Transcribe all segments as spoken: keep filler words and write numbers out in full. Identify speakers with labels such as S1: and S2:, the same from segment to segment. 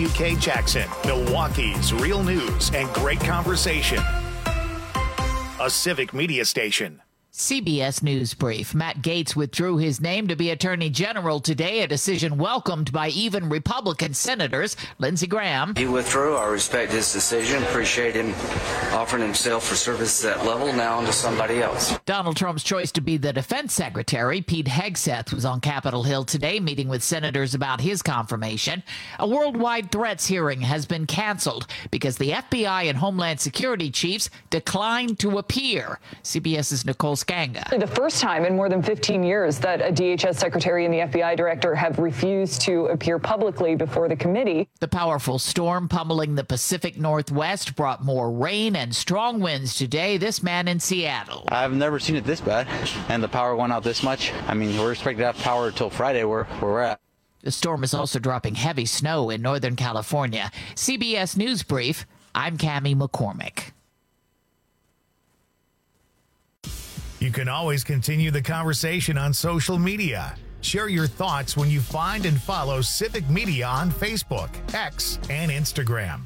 S1: W K Jackson, Milwaukee's real news and great conversation. A Civic Media station.
S2: C B S News Brief. Matt Gaetz withdrew his name to be Attorney General today, a decision welcomed by even Republican senators. Lindsey Graham.
S3: He withdrew. I respect his decision. Appreciate him offering himself for service at that level. Now on to somebody else.
S2: Donald Trump's choice to be the defense secretary, Pete Hegseth, was on Capitol Hill today meeting with senators about his confirmation. A worldwide threats hearing has been canceled because the F B I and Homeland Security chiefs declined to appear. CBS's Nicole Skanga.
S4: The first time in more than fifteen years that a D H S secretary and the F B I director have refused to appear publicly before the committee.
S2: The powerful storm pummeling the Pacific Northwest brought more rain and strong winds today. This man in Seattle.
S5: I've never seen it this bad, and the power went out this much. I mean, we're expected to have power until Friday where, where we're at.
S2: The storm is also dropping heavy snow in Northern California. C B S News Brief, I'm Cammie McCormick.
S1: You can always continue the conversation on social media. Share your thoughts when you find and follow Civic Media on Facebook, X, and Instagram.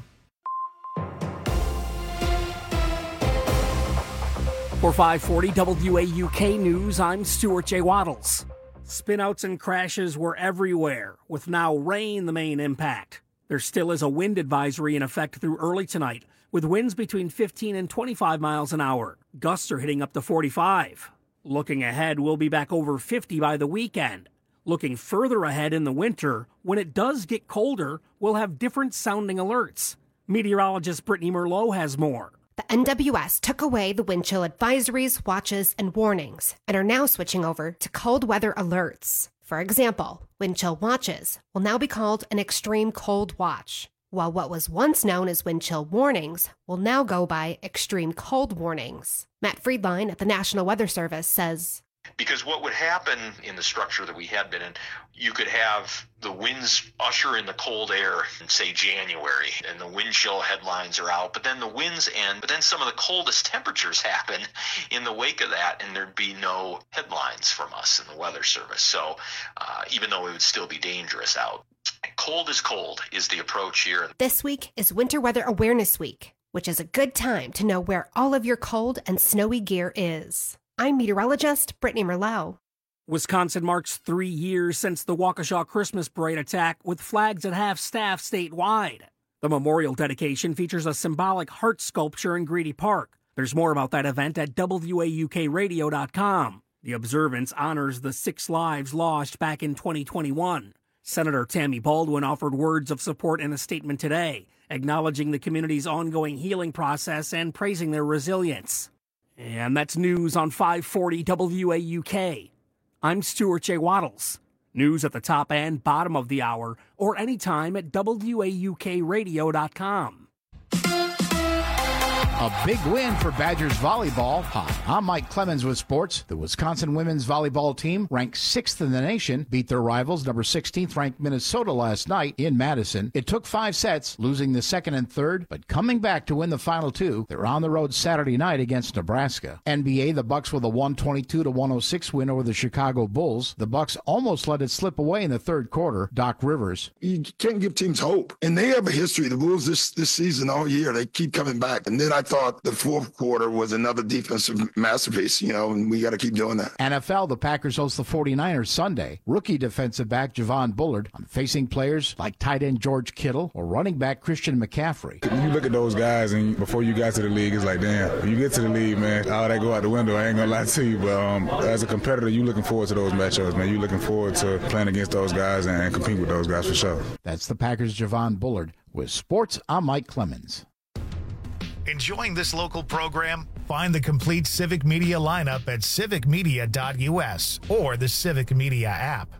S6: For five forty W A U K News, I'm Stuart J. Waddles. Spinouts and crashes were everywhere, with now rain the main impact. There still is a wind advisory in effect through early tonight, with winds between fifteen and twenty-five miles an hour. Gusts are hitting up to forty-five. Looking ahead, we'll be back over fifty by the weekend. Looking further ahead in the winter, when it does get colder, we'll have different sounding alerts. Meteorologist Brittany Merlot has more.
S7: The N W S took away the wind chill advisories, watches, and warnings, and are now switching over to cold weather alerts. For example, wind chill watches will now be called an extreme cold watch, while what was once known as wind chill warnings will now go by extreme cold warnings. Matt Friedline at the National Weather Service says,
S8: because what would happen in the structure that we had been in, you could have the winds usher in the cold air in, say, January, and the wind chill headlines are out, but then the winds end, but then some of the coldest temperatures happen in the wake of that, and there'd be no headlines from us in the Weather Service. So uh, even though it would still be dangerous out, cold is cold is the approach here.
S7: This week is Winter Weather Awareness Week, which is a good time to know where all of your cold and snowy gear is. I'm meteorologist Brittany Merlot.
S6: Wisconsin marks three years since the Waukesha Christmas Parade attack, with flags at half-staff statewide. The memorial dedication features a symbolic heart sculpture in Greedy Park. There's more about that event at W A U K radio dot com. The observance honors the six lives lost back in twenty twenty-one. Senator Tammy Baldwin offered words of support in a statement today, acknowledging the community's ongoing healing process and praising their resilience. And that's news on five forty W A U K. I'm Stuart J. Waddles. News at the top and bottom of the hour, or anytime at W A U K radio dot com.
S9: A big win for Badgers volleyball. Hi, I'm Mike Clemens with sports. The Wisconsin women's volleyball team, ranked sixth in the nation, beat their rivals, number sixteenth ranked Minnesota last night in Madison. It took five sets, losing the second and third, but coming back to win the final two. They're on the road Saturday night against Nebraska. N B A, the Bucks with a one twenty-two to one oh six win over the Chicago Bulls. The Bucks almost let it slip away in the third quarter. Doc Rivers.
S10: You can't give teams hope. And they have a history. The Bulls this, this season all year, they keep coming back. And then I thought the fourth quarter was another defensive masterpiece, you know, and we got to keep doing that.
S9: N F L, the Packers host the forty-niners Sunday. Rookie defensive back Javon Bullard on facing players like tight end George Kittle or running back Christian McCaffrey.
S11: When you look at those guys and before you got to the league, it's like, damn, when you get to the league, man, all that go out the window. I ain't going to lie to you, but um, as a competitor, you looking forward to those matchups, man. You looking forward to playing against those guys and, and compete with those guys for sure.
S9: That's the Packers' Javon Bullard. With sports, I'm Mike Clemens.
S1: Enjoying this local program? Find the complete Civic Media lineup at civic media dot u s or the Civic Media app.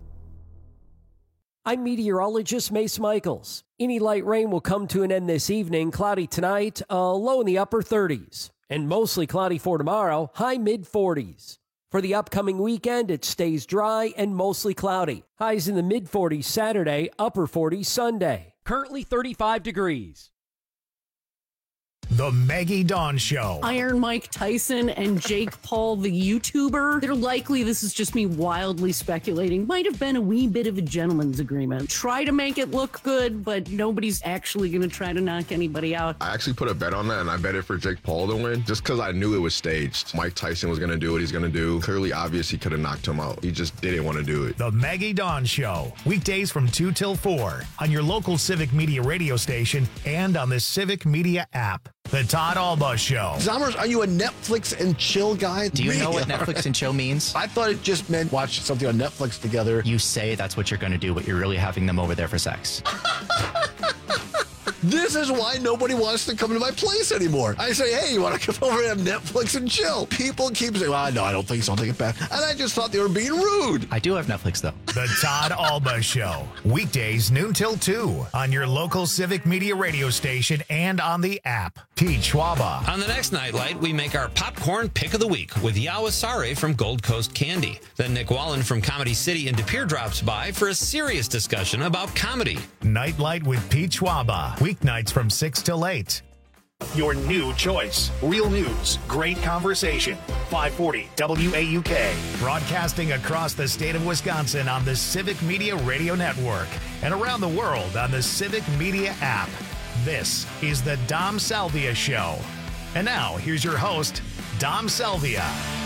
S12: I'm meteorologist Mace Michaels. Any light rain will come to an end this evening. Cloudy tonight, a low in the upper thirties. And mostly cloudy for tomorrow, high mid-forties. For the upcoming weekend, it stays dry and mostly cloudy. Highs in the mid-forties Saturday, upper forties Sunday. Currently thirty-five degrees.
S1: The Maggie Dawn Show.
S13: Iron Mike Tyson and Jake Paul, the YouTuber, they're likely, this is just me wildly speculating, might have been a wee bit of a gentleman's agreement. Try to make it look good, but nobody's actually going to try to knock anybody out.
S14: I actually put a bet on that, and I bet it for Jake Paul to win, just because I knew it was staged. Mike Tyson was going to do what he's going to do. Clearly obvious he could have knocked him out. He just didn't want to do it.
S1: The Maggie Dawn Show. Weekdays from two till four on your local Civic Media radio station and on the Civic Media app. The Todd Alba Show.
S15: Zommers, are you a Netflix and chill guy?
S16: Do you know what Netflix and chill means?
S15: I thought it just meant watch something on Netflix together.
S16: You say that's what you're going to do, but you're really having them over there for sex.
S15: This is why nobody wants to come to my place anymore. I say, hey, you want to come over and have Netflix and chill? People keep saying, well, no, I don't think so. I'll take it back. And I just thought they were being rude.
S16: I do have Netflix, though.
S1: The Todd Alba Show. Weekdays noon till two on your local Civic Media radio station and on the app. Pete Schwaba.
S17: On the next Nightlight, we make our popcorn pick of the week with Yawasare from Gold Coast Candy. Then Nick Wallen from Comedy City in De Pere drops by for a serious discussion about comedy.
S1: Nightlight with Pete Schwaba. Weeknights from six till eight. Your new choice. Real news. Great conversation. five forty W A U K. Broadcasting across the state of Wisconsin on the Civic Media Radio Network and around the world on the Civic Media app. This is the Dom Salvia Show. And now, here's your host, Dom Salvia.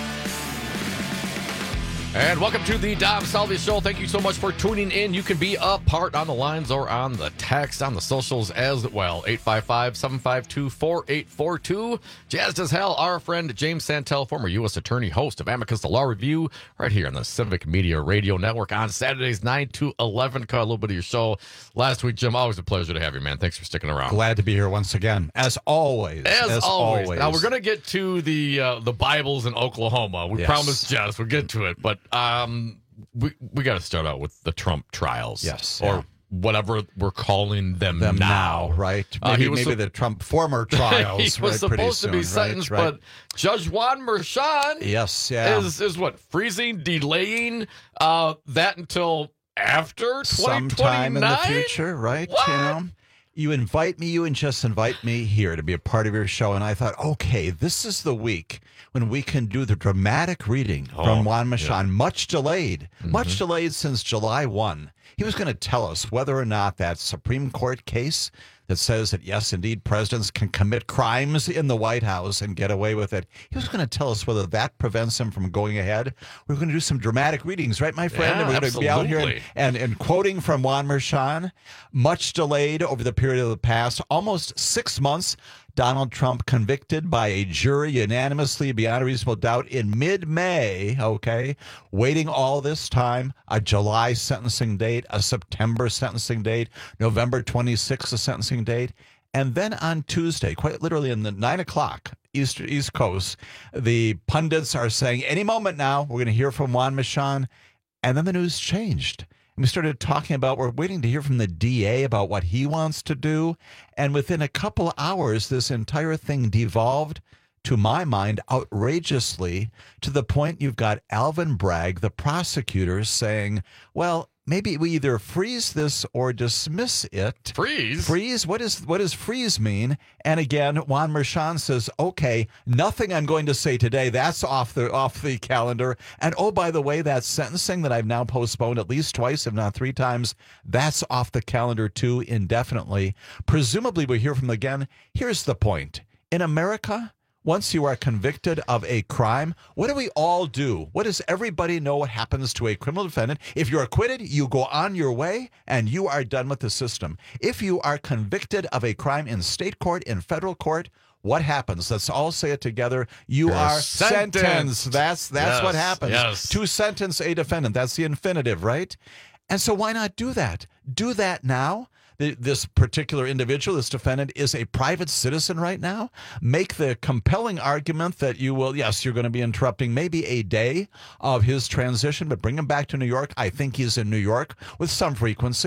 S18: And welcome to the Dom Salvia Show. Thank you so much for tuning in. You can be a part on the lines or on the text, on the socials as well. eight five five, seven five two, four eight four two. Jazzed as hell, our friend James Santel, former U S attorney, host of Amicus The Law Review, right here on the Civic Media Radio Network on Saturdays, nine to eleven. Caught a little bit of your show last week, Jim. Always a pleasure to have you, man. Thanks for sticking around.
S19: Glad to be here once again, as always.
S18: As,
S19: as
S18: always.
S19: always.
S18: Now, we're going to get to the uh, the Bibles in Oklahoma. We
S19: Yes.
S18: promised Jess we'll get to it, but um, we we got to start out with the Trump trials.
S19: Yes.
S18: Or
S19: yeah.
S18: whatever we're calling them,
S19: them
S18: now.
S19: now, right?
S18: Uh,
S19: Maybe,
S18: he was
S19: maybe
S18: su-
S19: the Trump former trials.
S18: he was
S19: right,
S18: supposed
S19: pretty
S18: to
S19: soon,
S18: be sentenced,
S19: right, right.
S18: but Judge Juan Merchan
S19: yes, yeah.
S18: is, is what, freezing, delaying uh, that until after twenty twenty-nine?
S19: Sometime in the future, right?
S18: What?
S19: You know, you invite me, you and just invite me here to be a part of your show, and I thought, okay, this is the week when we can do the dramatic reading
S18: Oh,
S19: from Juan Merchan,
S18: yeah.
S19: much delayed,
S18: Mhm.
S19: much delayed since July first. He was going to tell us whether or not that Supreme Court case that says that, yes, indeed, presidents can commit crimes in the White House and get away with it. He was going to tell us whether that prevents him from going ahead. We're going to do some dramatic readings, right, my friend?
S18: Yeah,
S19: and we're going to be out here and,
S18: absolutely.
S19: and, and quoting from Juan Merchan, much delayed over the period of the past, almost six months. Donald Trump convicted by a jury unanimously beyond a reasonable doubt in mid-May, okay, waiting all this time, a July sentencing date, a September sentencing date, November twenty-sixth a sentencing date, and then on Tuesday, quite literally in the nine o'clock East, East Coast, the pundits are saying, any moment now, we're going to hear from Juan Merchan, and then the news changed. And we started talking about, we're waiting to hear from the D A about what he wants to do. And within a couple hours, this entire thing devolved, to my mind, outrageously, to the point you've got Alvin Bragg, the prosecutor, saying, well, maybe we either freeze this or dismiss it.
S18: Freeze?
S19: Freeze? What is what does freeze mean? And again, Juan Merchan says, okay, nothing I'm going to say today, that's off the off the calendar. And oh, by the way, that sentencing that I've now postponed at least twice, if not three times, that's off the calendar too, indefinitely. Presumably we'll hear from them again. Here's the point. In America, once you are convicted of a crime, what do we all do? What does everybody know what happens to a criminal defendant? If you're acquitted, you go on your way and you are done with the system. If you are convicted of a crime in state court, in federal court, what happens? Let's all say it together. You
S18: You're
S19: are
S18: sentenced.
S19: sentenced. That's that's
S18: Yes,
S19: what happens.
S18: yes.
S19: To sentence a defendant. That's the infinitive, right? And so why not do that? Do that now. This particular individual, this defendant, is a private citizen right now. Make the compelling argument that you will, yes, you're going to be interrupting maybe a day of his transition, but bring him back to New York. I think he's in New York with some frequency.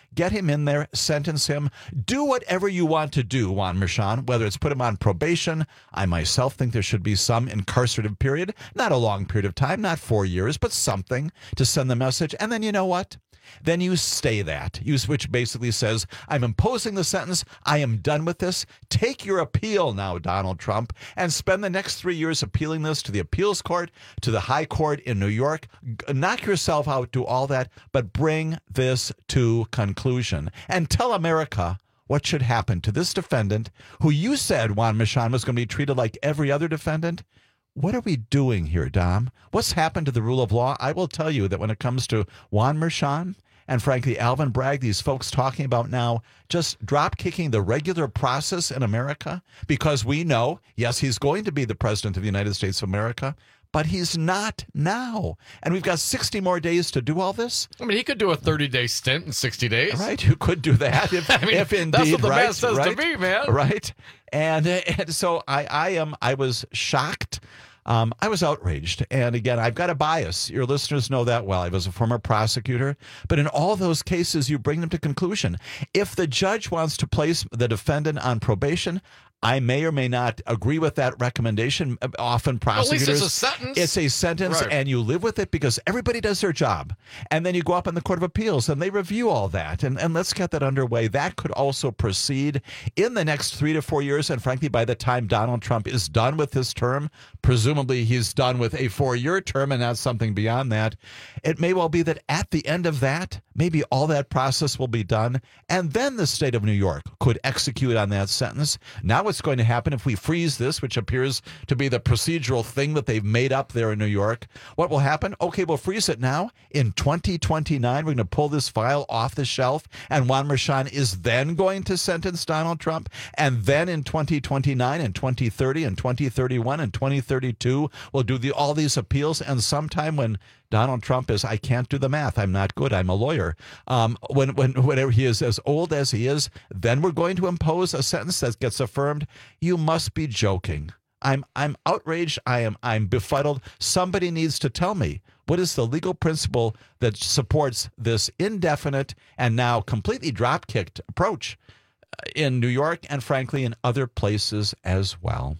S19: Get him in there, sentence him, do whatever you want to do, Juan Merchan, whether it's put him on probation. I myself think there should be some incarcerative period, not a long period of time, not four years, but something to send the message. And then you know what? Then you stay that, you, which basically says, I'm imposing the sentence. I am done with this. Take your appeal now, Donald Trump, and spend the next three years appealing this to the appeals court, to the high court in New York. Knock yourself out, do all that, but bring this to conclusion and tell America what should happen to this defendant who you said, Juan Merchan, was going to be treated like every other defendant. What are we doing here, Dom? What's happened to the rule of law? I will tell you that when it comes to Juan Merchan and, frankly, Alvin Bragg, these folks talking about now just drop-kicking the regular process in America, because we know, yes, he's going to be the president of the United States of America, but he's not now. And we've got sixty more days to do all this.
S18: I mean, he could do a thirty-day stint in sixty days.
S19: Right, you could do that if, I mean, if indeed,
S18: that's what the
S19: right,
S18: man says
S19: right,
S18: to me, man.
S19: Right, and, and so I, I am, I was shocked. Um, I was outraged. And again, I've got a bias. Your listeners know that well. I was a former prosecutor. But in all those cases, you bring them to conclusion. If the judge wants to place the defendant on probation, I may or may not agree with that recommendation. Often prosecutors,
S18: at least it's a sentence.
S19: It's a sentence,
S18: right.
S19: And you live with it because everybody does their job. And then you go up in the Court of Appeals and they review all that. And, and let's get that underway. That could also proceed in the next three to four years. And frankly, by the time Donald Trump is done with his term, presumably he's done with a four-year term and not something beyond that, it may well be that at the end of that, maybe all that process will be done. And then the state of New York could execute on that sentence. Now what's going to happen if we freeze this, which appears to be the procedural thing that they've made up there in New York? What will happen? Okay, we'll freeze it now. In twenty twenty-nine, we're going to pull this file off the shelf, and Juan Merchan is then going to sentence Donald Trump. And then in twenty twenty-nine and twenty thirty and twenty thirty-one and twenty thirty-two, we'll do the, all these appeals. And sometime when Donald Trump is, I can't do the math, I'm not good, I'm a lawyer. Um, when, when, whenever he is as old as he is, then we're going to impose a sentence that gets affirmed. You must be joking. I'm I'm outraged. I am I'm befuddled. Somebody needs to tell me, what is the legal principle that supports this indefinite and now completely drop-kicked approach in New York and, frankly, in other places as well?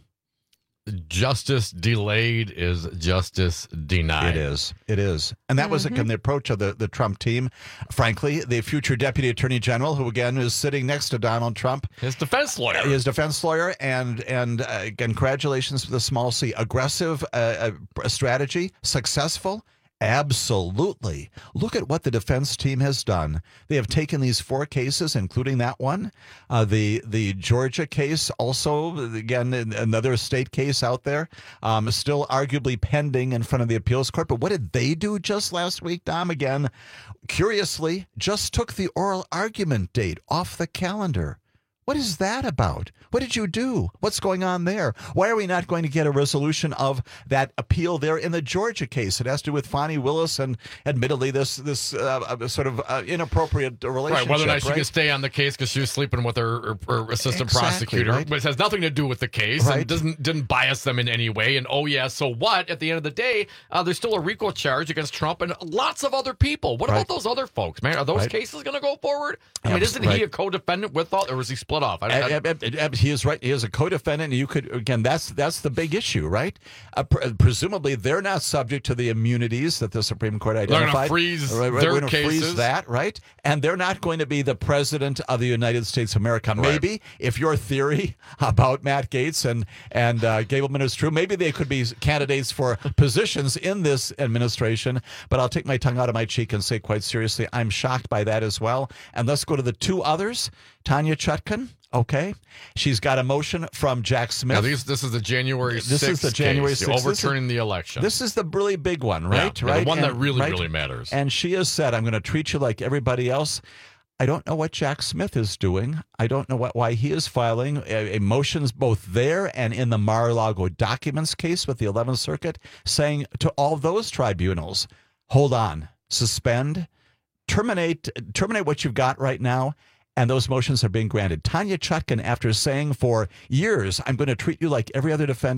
S18: Justice delayed is justice denied.
S19: It is. It is. And that mm-hmm. was again the approach of the, the Trump team. Frankly, the future Deputy Attorney General, who again is sitting next to Donald Trump.
S18: His defense lawyer.
S19: His defense lawyer. And, and uh, congratulations to the small C. Aggressive uh, uh, strategy. Successful. Absolutely. Look at what the defense team has done. They have taken these four cases, including that one, uh, the the Georgia case, also, again, another state case out there, um, still arguably pending in front of the appeals court. But what did they do just last week, Dom? Again, curiously, just took the oral argument date off the calendar. What is that about? What did you do? What's going on there? Why are we not going to get a resolution of that appeal there in the Georgia case? It has to do with Fani Willis and, admittedly, this this uh, sort of uh, inappropriate relationship.
S18: Right, whether or not she
S19: right?
S18: can stay on the case because she was sleeping with her, her, her assistant
S19: exactly,
S18: prosecutor,
S19: right?
S18: but it has nothing to do with the case
S19: right.
S18: and doesn't didn't bias them in any way. And oh yeah, so what? At the end of the day, uh, there's still a RICO charge against Trump and lots of other people. What
S19: right.
S18: about those other folks, man? Are those
S19: right.
S18: cases going to go forward? I
S19: yeah,
S18: mean, isn't
S19: right.
S18: he a co-defendant with all, or was he split off? I,
S19: I, I, I, he is right. He is a co-defendant. You could again. That's that's the big issue, right? Uh, pr- presumably, they're not subject to the immunities that the Supreme Court identified.
S18: They're going to freeze
S19: right, right,
S18: their
S19: we're gonna
S18: cases.
S19: Freeze that, right? And they're not going to be the president of the United States of America. Maybe
S18: right.
S19: if your theory about Matt Gaetz and and uh, Gableman is true, maybe they could be candidates for positions in this administration. But I'll take my tongue out of my cheek and say quite seriously, I'm shocked by that as well. And let's go to the two others. Tanya Chutkan. Okay, she's got a motion from Jack Smith.
S18: Now, these, this is the January sixth
S19: This is the January
S18: case,
S19: sixth.
S18: overturning the election.
S19: This is the really big one, right?
S18: Yeah,
S19: right?
S18: the one
S19: and,
S18: that really,
S19: right?
S18: really matters.
S19: And she has said, I'm going to treat you like everybody else. I don't know what Jack Smith is doing. I don't know what why he is filing a, a motions both there and in the Mar-a-Lago documents case with the eleventh Circuit, saying to all those tribunals, hold on, suspend, terminate, terminate what you've got right now. And those motions are being granted. Tanya Chutkan, after saying for years, I'm going to treat you like every other defendant,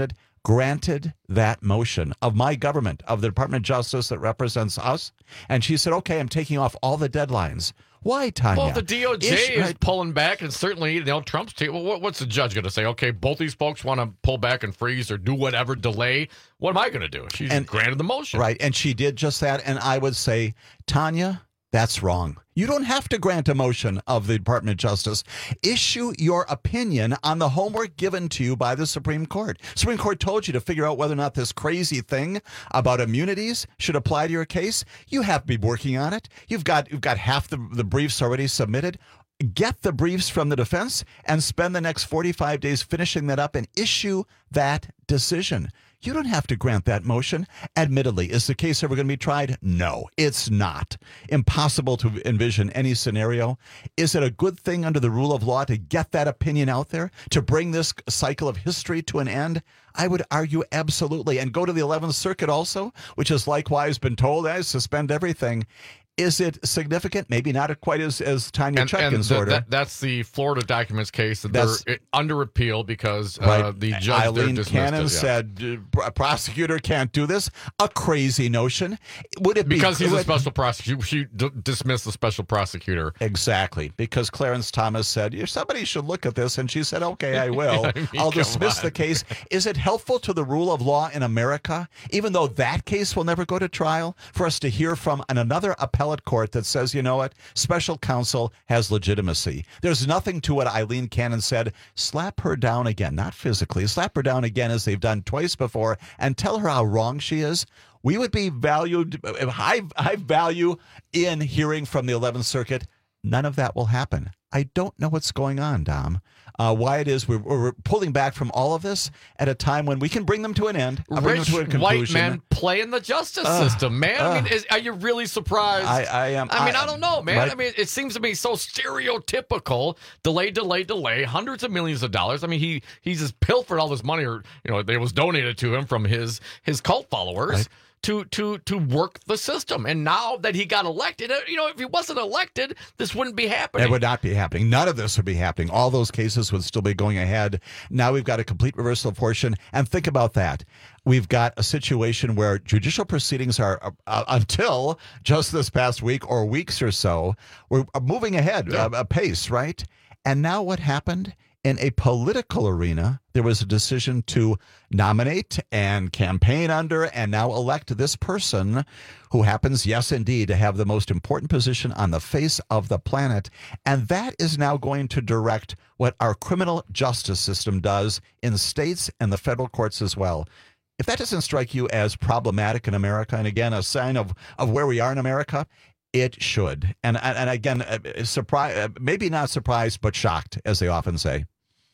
S19: granted that motion of my government, of the Department of Justice that represents us. And she said, okay, I'm taking off all the deadlines. Why, Tanya?
S18: Well, the D O J
S19: Ish,
S18: is
S19: right?
S18: pulling back, and certainly, you know, Trump's t- well, what, what's the judge going to say? Okay, both these folks want to pull back and freeze or do whatever, delay. What am I going to do? She's
S19: And-
S18: granted the motion.
S19: Right, and she did just that. And I would say, Tanya, that's wrong. You don't have to grant a motion of the Department of Justice. Issue your opinion on the homework given to you by the Supreme Court. Supreme Court told you to figure out whether or not this crazy thing about immunities should apply to your case. You have to be working on it. You've got you've got half the, the briefs already submitted. Get the briefs from the defense and spend the next forty-five days finishing that up and issue that decision. You don't have to grant that motion. Admittedly, is the case ever going to be tried? No, it's not. Impossible to envision any scenario. Is it a good thing under the rule of law to get that opinion out there, to bring this cycle of history to an end? I would argue absolutely. And go to the eleventh Circuit also, which has likewise been told, I suspend everything. Is it significant? Maybe not quite as, as Tanya
S18: And,
S19: Chutkan's
S18: and th-
S19: order.
S18: that, that's the Florida documents case that
S19: That's-
S18: they're under appeal because uh,
S19: Right.
S18: the judge there
S19: Eileen
S18: dismissed
S19: Cannon
S18: it, yeah.
S19: said uh, a prosecutor can't do this. A crazy notion. Would it be
S18: because he's a
S19: would-
S18: special prosecutor. She d- dismissed the special prosecutor.
S19: Exactly, because Clarence Thomas said, "Yeah, somebody should look at this," and she said, "Okay, I will.
S18: I mean,
S19: I'll
S18: come
S19: dismiss
S18: on.
S19: the case." Is it helpful to the rule of law in America, even though that case will never go to trial, for us to hear from an, another appellate court that says, you know what, special counsel has legitimacy? There's nothing to what Eileen Cannon said. Slap her down again, not physically, slap her down again as they've done twice before, and tell her how wrong she is. We would be valued, high, high value in hearing from the eleventh Circuit. None of that will happen. I don't know what's going on, Dom. Uh, why it is we're, we're pulling back from all of this at a time when we can bring them to an end. uh, bring
S18: Rich
S19: them to a conclusion.
S18: white men play in the justice
S19: Uh,
S18: system, man. I mean,
S19: uh,
S18: is, are you really surprised?
S19: I, I am.
S18: I mean, I, don't know, man.
S19: right?
S18: I mean, it seems to me so stereotypical. Delay, delay, delay. Hundreds of millions of dollars. I mean, he he's just pilfered all this money, or you know, it was donated to him from his his cult followers.
S19: Right.
S18: To, to to work the system. And now that he got elected, you know, if he wasn't elected, this wouldn't be happening.
S19: It would not be happening. None of this would be happening. All those cases would still be going ahead. Now we've got a complete reversal of fortune. And think about that. We've got a situation where judicial proceedings are, uh, uh, until just this past week or weeks or so, we're moving ahead,
S18: Yeah.
S19: uh, a pace, right? And now what happened? In a political arena, there was a decision to nominate and campaign under and now elect this person who happens, yes, indeed, to have the most important position on the face of the planet. And that is now going to direct what our criminal justice system does in states and the federal courts as well. If that doesn't strike you as problematic in America, and again, a sign of, of where we are in America, it should. And, and, and again, uh, surprise, maybe not surprised, but shocked, as they often say.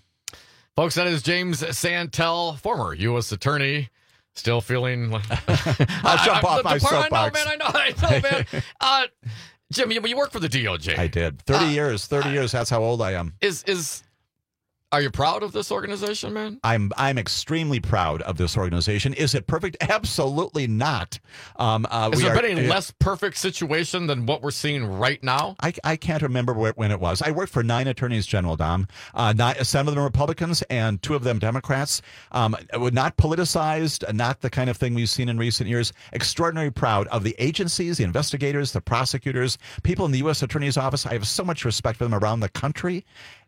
S18: Folks, that is James Santel, former U S attorney, still feeling like...
S19: I'll jump off
S18: the,
S19: my
S18: the part,
S19: soapbox.
S18: I know, man, I know, I know, man. Uh, Jim, you, you work for the D O J.
S19: I did. thirty
S18: Uh,
S19: years. thirty years. That's how old I am.
S18: Is is Are you proud of this organization, man?
S19: I'm I'm extremely proud of this organization. Is it perfect? Absolutely not. Um, uh,
S18: Has
S19: we
S18: there
S19: are-
S18: been a less perfect situation than what we're seeing right now?
S19: I, I can't remember where, when it was. I worked for nine attorneys general, Dom. Uh, not, some of them Republicans and two of them Democrats. Um, not politicized, not the kind of thing we've seen in recent years. Extraordinarily proud of the agencies, the investigators, the prosecutors, people in the U S Attorney's Office. I have so much respect for them around the country.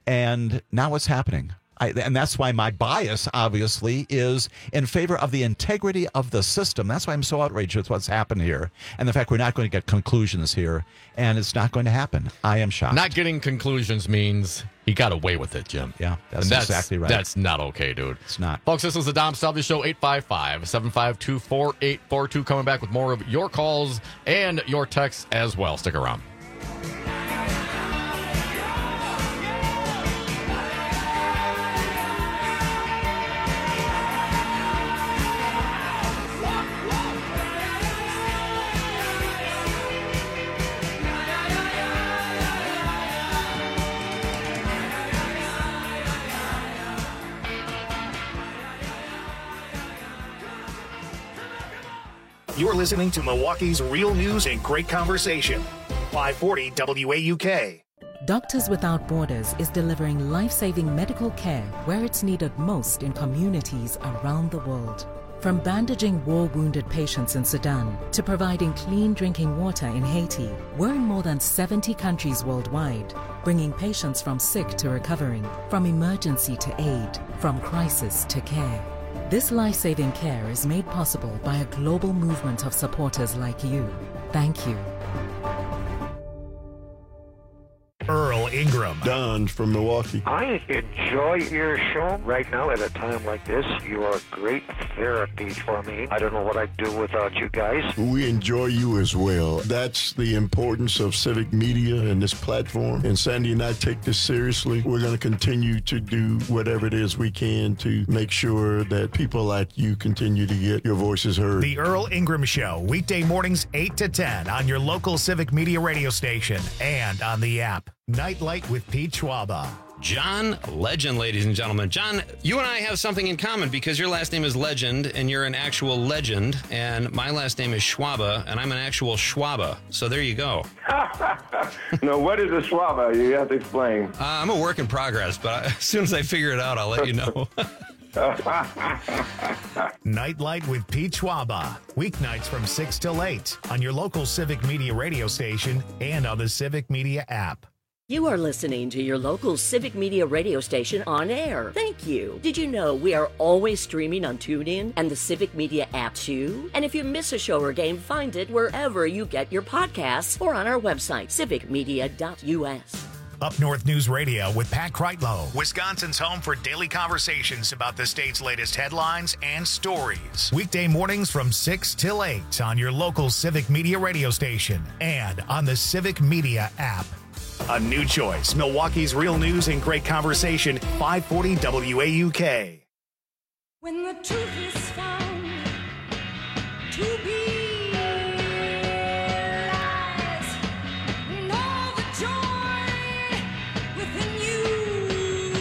S19: And now what's happening? I, and that's why my bias, obviously, is in favor of the integrity of the system. That's why I'm so outraged with what's happened here. And the fact we're not going to get conclusions here. And it's not going to happen. I am shocked.
S18: Not getting conclusions means he got away with it, Jim.
S19: Yeah, that's,
S18: And that's
S19: exactly right.
S18: That's not okay, dude.
S19: It's not.
S18: Folks, this is the Dom Salvi Show, eight five five, seven five two, four eight four two. Coming back with more of your calls and your texts as well. Stick around.
S1: You're listening to Milwaukee's real news and great conversation. five forty W A U K.
S20: Doctors Without Borders is delivering life-saving medical care where it's needed most in communities around the world. From bandaging war-wounded patients in Sudan to providing clean drinking water in Haiti, we're in more than seventy countries worldwide, bringing patients from sick to recovering, from emergency to aid, from crisis to care. This life-saving care is made possible by a global movement of supporters like you. Thank you.
S1: Earl Ingram.
S21: Don from Milwaukee.
S22: I enjoy your show right now at a time like this. You are great therapy for me. I don't know what I'd do without you guys.
S21: We enjoy you as well. That's the importance of civic media and this platform. And Sandy and I take this seriously. We're going to continue to do whatever it is we can to make sure that people like you continue to get your voices heard.
S1: The Earl Ingram Show, weekday mornings eight to ten on your local civic media radio station and on the app. Nightlight with Pete Schwaba.
S17: John Legend, ladies and gentlemen. John, you and I have something in common because your last name is Legend and you're an actual legend, and my last name is Schwaba and I'm an actual Schwaba. So there you go.
S23: No, what is a Schwaba? You have to explain.
S17: Uh, I'm a work in progress, but as soon as I figure it out, I'll let you know.
S1: Nightlight with Pete Schwaba. Weeknights from six till eight on your local Civic Media radio station and on the Civic Media app.
S24: You are listening to your local Civic Media radio station on air. Thank you. Did you know we are always streaming on TuneIn and the Civic Media app too? And if you miss a show or game, find it wherever you get your podcasts or on our website, civic media dot u s.
S1: Up North News Radio with Pat Kreitlow, Wisconsin's home for daily conversations about the state's latest headlines and stories. Weekday mornings from six till eight on your local Civic Media radio station and on the Civic Media app. A new choice, Milwaukee's real news and great conversation, five forty W A U K.
S25: When the truth is found to be lies, and all the joy within you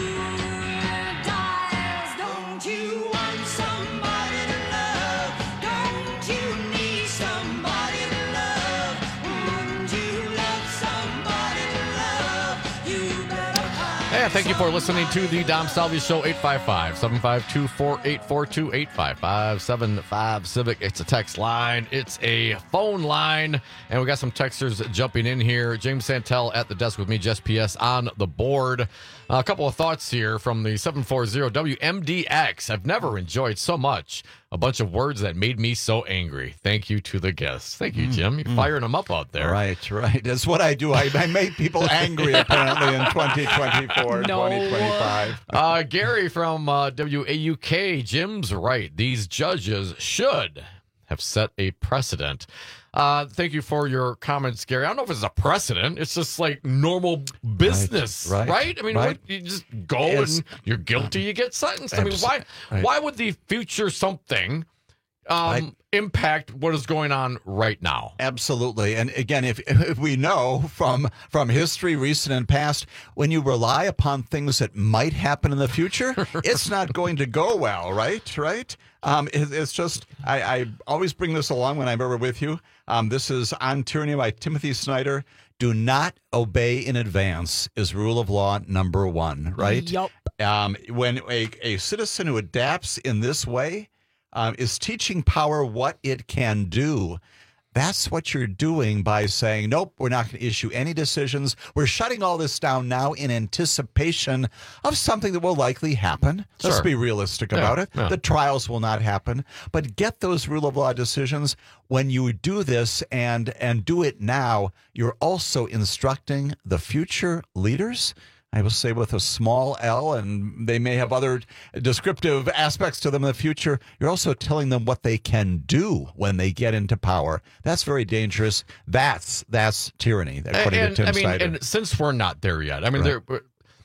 S25: dies. Don't you want somebody to love? Don't you need somebody to love? Wouldn't you love somebody to love? You better find.
S18: And thank you for listening to the Dom Salvi Show. Eight five five, seven five two, four eight four two, eight five five, seven five Civic. It's a text line. It's a phone line. And we got some texters jumping in here. James Santel at the desk with me, Jess P S on the board. Uh, a couple of thoughts here from the seven forty W M D X. I've never enjoyed so much a bunch of words that made me so angry. Thank you to the guests. Thank you, Jim. You're mm. firing them up out there.
S19: Right, right. That's what I do. I, I make people angry, apparently, in twenty twenty-four, no. twenty twenty-five.
S18: Uh, Gary from uh, W A U K. Jim's right. These judges should have set a precedent. Uh, thank you for your comments, Gary. I don't know if it's a precedent. It's just like normal business, right? right. right? I mean, right. What, you just go it's, and you're guilty, you get sentenced. I mean, why right. why would the future something um, right. impact what is going on right now?
S19: Absolutely. And again, if, if we know from from history, recent and past, when you rely upon things that might happen in the future, it's not going to go well, right? Right? Um, it, it's just, I, I always bring this along when I'm ever with you. Um, this is On Tyranny by Timothy Snyder. Do not obey in advance is rule of law number one, right?
S13: Yep.
S19: Um, when a, a citizen who adapts in this way um, is teaching power what it can do, that's what you're doing by saying, nope, we're not going to issue any decisions. We're shutting all this down now in anticipation of something that will likely happen. Let's
S18: sure.
S19: be realistic
S18: yeah,
S19: about it.
S18: Yeah.
S19: The trials will not happen. But get those rule of law decisions. When you do this and and do it now, you're also instructing the future leaders, I will say with a small L, and they may have other descriptive aspects to them in the future. You're also telling them what they can do when they get into power. That's very dangerous. That's that's tyranny, according
S18: and,
S19: to Tim
S18: I mean,
S19: Snyder.
S18: And since we're not there yet, I mean, right. there,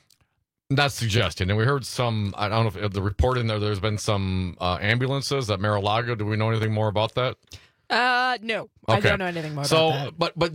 S18: not suggesting. And we heard some, I don't know if the report in there, there's been some uh, ambulances at Mar-a-Lago. Do we know anything more about that?
S26: Uh, no.
S18: Okay.
S26: I don't know anything more
S18: so,
S26: about that.
S18: But, but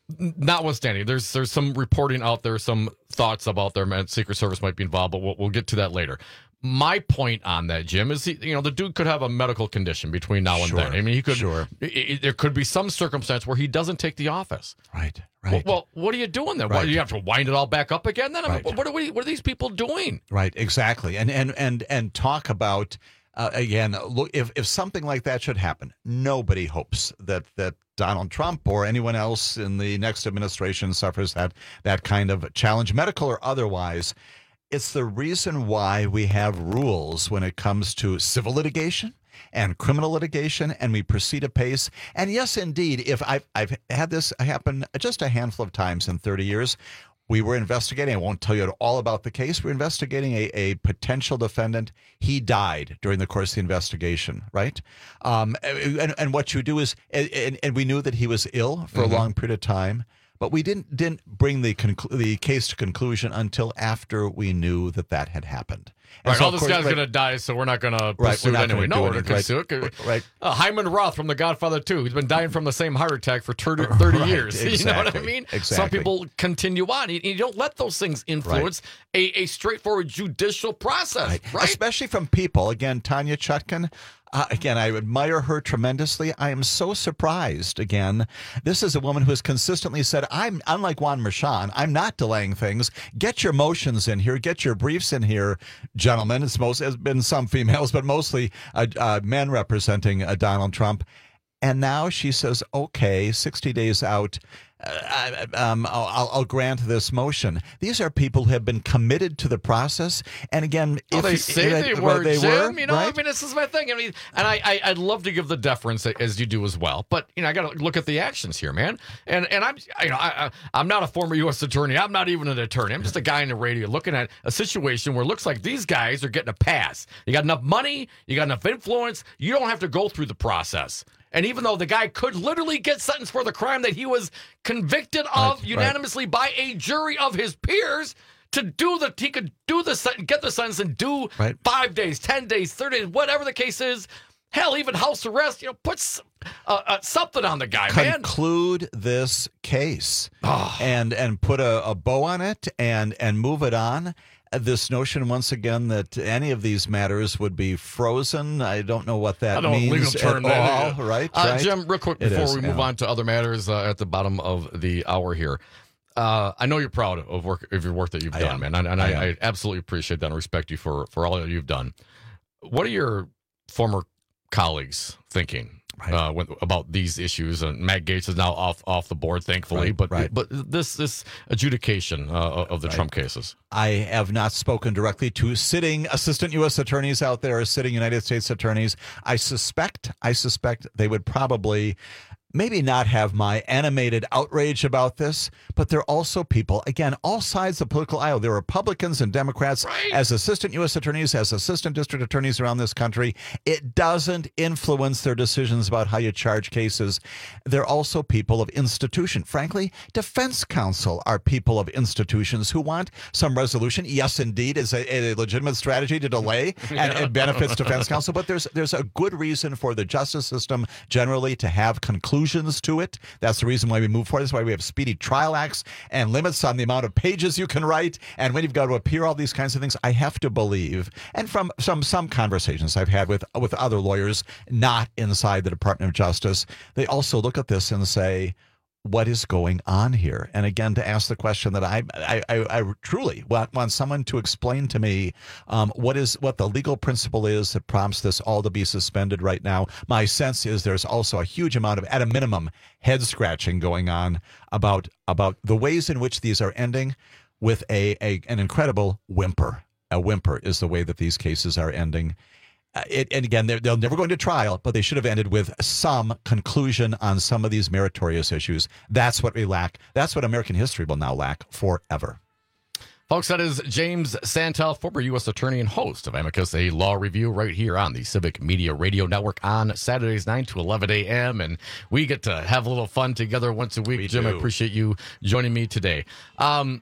S18: notwithstanding, there's there's some reporting out there, some thoughts about their man, Secret Service might be involved, but we'll, we'll get to that later. My point on that, Jim, is he, you know the dude could have a medical condition between now and
S19: Sure,
S18: then. I mean, he could.
S19: sure.
S18: It, it- there could be some circumstance where he doesn't take the office.
S19: Right.
S18: Well,
S19: Right.
S18: well, what are you doing then?
S19: Right.
S18: What, do you have to wind it all back up again? Then I mean,
S19: Right.
S18: what are we? What are these people doing?
S19: Right, exactly, and and and and talk about uh, again. Look, if if something like that should happen, nobody hopes that that Donald Trump or anyone else in the next administration suffers that that kind of challenge, medical or otherwise. It's the reason why we have rules when it comes to civil litigation and criminal litigation, and we proceed apace. And yes, indeed, if I've, I've had this happen just a handful of times in thirty years, we were investigating, I won't tell you all about the case, we're investigating a, a potential defendant. He died during the course of the investigation, right? Um, and, and what you do is, and, and we knew that he was ill for
S18: Mhm.
S19: a long period of time, but we didn't didn't bring the conclu- the case to conclusion until after we knew that that had happened. And
S18: Right.
S19: so,
S18: Oh,
S19: of
S18: this
S19: course,
S18: guy's
S19: right-
S18: going to die, so we're not going to
S19: Right,
S18: pursue
S19: we're
S18: it
S19: not
S18: anyway.
S19: gonna
S18: No,
S19: do
S18: we're
S19: anything.
S18: going to
S19: Right,
S18: pursue it.
S19: right.
S18: Uh, Hyman Roth from The Godfather two. He's been dying from the same heart attack for thirty, thirty
S19: Right,
S18: years. You know what I
S19: exactly,
S18: mean? Some
S19: exactly.
S18: people continue on. You, you don't let those things influence a, a straightforward judicial process, right?
S19: Right. Especially from people. Again, Tanya Chutkan. Uh, again, I admire her tremendously. I am so surprised. Again, this is a woman who has consistently said, "I'm unlike Juan Merchan. I'm not delaying things. Get your motions in here. Get your briefs in here, gentlemen." It's most has been some females, but mostly uh, uh, men representing uh, Donald Trump. And now she says, "Okay, sixty days out." Uh, um, I'll, I'll grant this motion. These are people who have been committed to the process, and again,
S18: Oh,
S19: if
S18: they
S19: you-
S18: say
S19: uh,
S18: they
S19: well,
S18: were,
S19: they
S18: Jim.
S19: were,
S18: you know, I
S19: right?
S18: mean, this is my thing. I mean, and I, I, I'd love to give the deference as you do as well, but you know, I got to look at the actions here, man. And and I'm, you know, I, I, I'm not a former U S attorney. I'm not even an attorney. I'm just a guy in the radio looking at a situation where it looks like these guys are getting a pass. You got enough money, you got enough influence. You don't have to go through the process. And even though the guy could literally get sentenced for the crime that he was convicted of
S19: Right,
S18: unanimously by a jury of his peers, to do the he could do the sen- get the sentence and do
S19: Right.
S18: five days, ten days, thirty days, whatever the case is. Hell, even house arrest. You know, put s- uh, uh, something on the guy, man.
S19: Conclude this case
S18: Ah.
S19: and and put a, a bow on it and and move it on. Uh, This notion, once again, that any of these matters would be frozen, I don't know what that
S18: I don't know
S19: means
S18: legal term
S19: at
S18: that
S19: all,
S18: is.
S19: right?
S18: Uh,
S19: right?
S18: Jim, real quick
S19: It
S18: before
S19: is,
S18: we move
S19: yeah.
S18: on to other matters uh, at the bottom of the hour here. Uh, I know you're proud of work of your work that you've
S19: I
S18: done,
S19: am.
S18: man, and, and
S19: I
S18: I,
S19: am.
S18: I absolutely appreciate that and respect you for for all that you've done. What are your former colleagues thinking
S19: Right.
S18: uh, when, about these issues? And Matt Gaetz is now off off the board, thankfully.
S19: Right,
S18: but
S19: right.
S18: but this this adjudication uh, of the
S19: Right.
S18: Trump cases.
S19: I have not spoken directly to sitting assistant U S attorneys out there, or sitting United States attorneys. I suspect, I suspect they would probably maybe not have my animated outrage about this, but they're also people, again, all sides of the political aisle. They're Republicans and Democrats as assistant U S attorneys, as assistant district attorneys around this country. It doesn't influence their decisions about how you charge cases. They're also people of institution. Frankly, defense counsel are people of institutions who want some resolution. Yes, indeed, it's a, a legitimate strategy to delay, and it benefits defense counsel, but there's there's a good reason for the justice system generally to have conclusions to it. That's the reason why we move forward. That's why we have speedy trial acts and limits on the amount of pages you can write. And when you've got to appear, all these kinds of things, I have to believe, and from some some conversations I've had with with other lawyers not inside the Department of Justice, they also look at this and say, what is going on here? And again, to ask the question that I I, I, I truly want, want someone to explain to me um, what is what the legal principle is that prompts this all to be suspended right now. My sense is there's also a huge amount of, at a minimum, head scratching going on about about the ways in which these are ending with a, a an incredible whimper. A whimper is the way that these cases are ending. Uh, it, and again, they're, they'll never go into trial, but they should have ended with some conclusion on some of these meritorious issues. That's what we lack. That's what American history will now lack forever.
S18: Folks, that is James Santel, former U S attorney and host of Amicus, a law review right here on the Civic Media Radio Network on Saturdays, nine to eleven a.m. And we get to have a little fun together once a week.
S19: We
S18: Jim,
S19: do.
S18: I appreciate you joining me today. Um,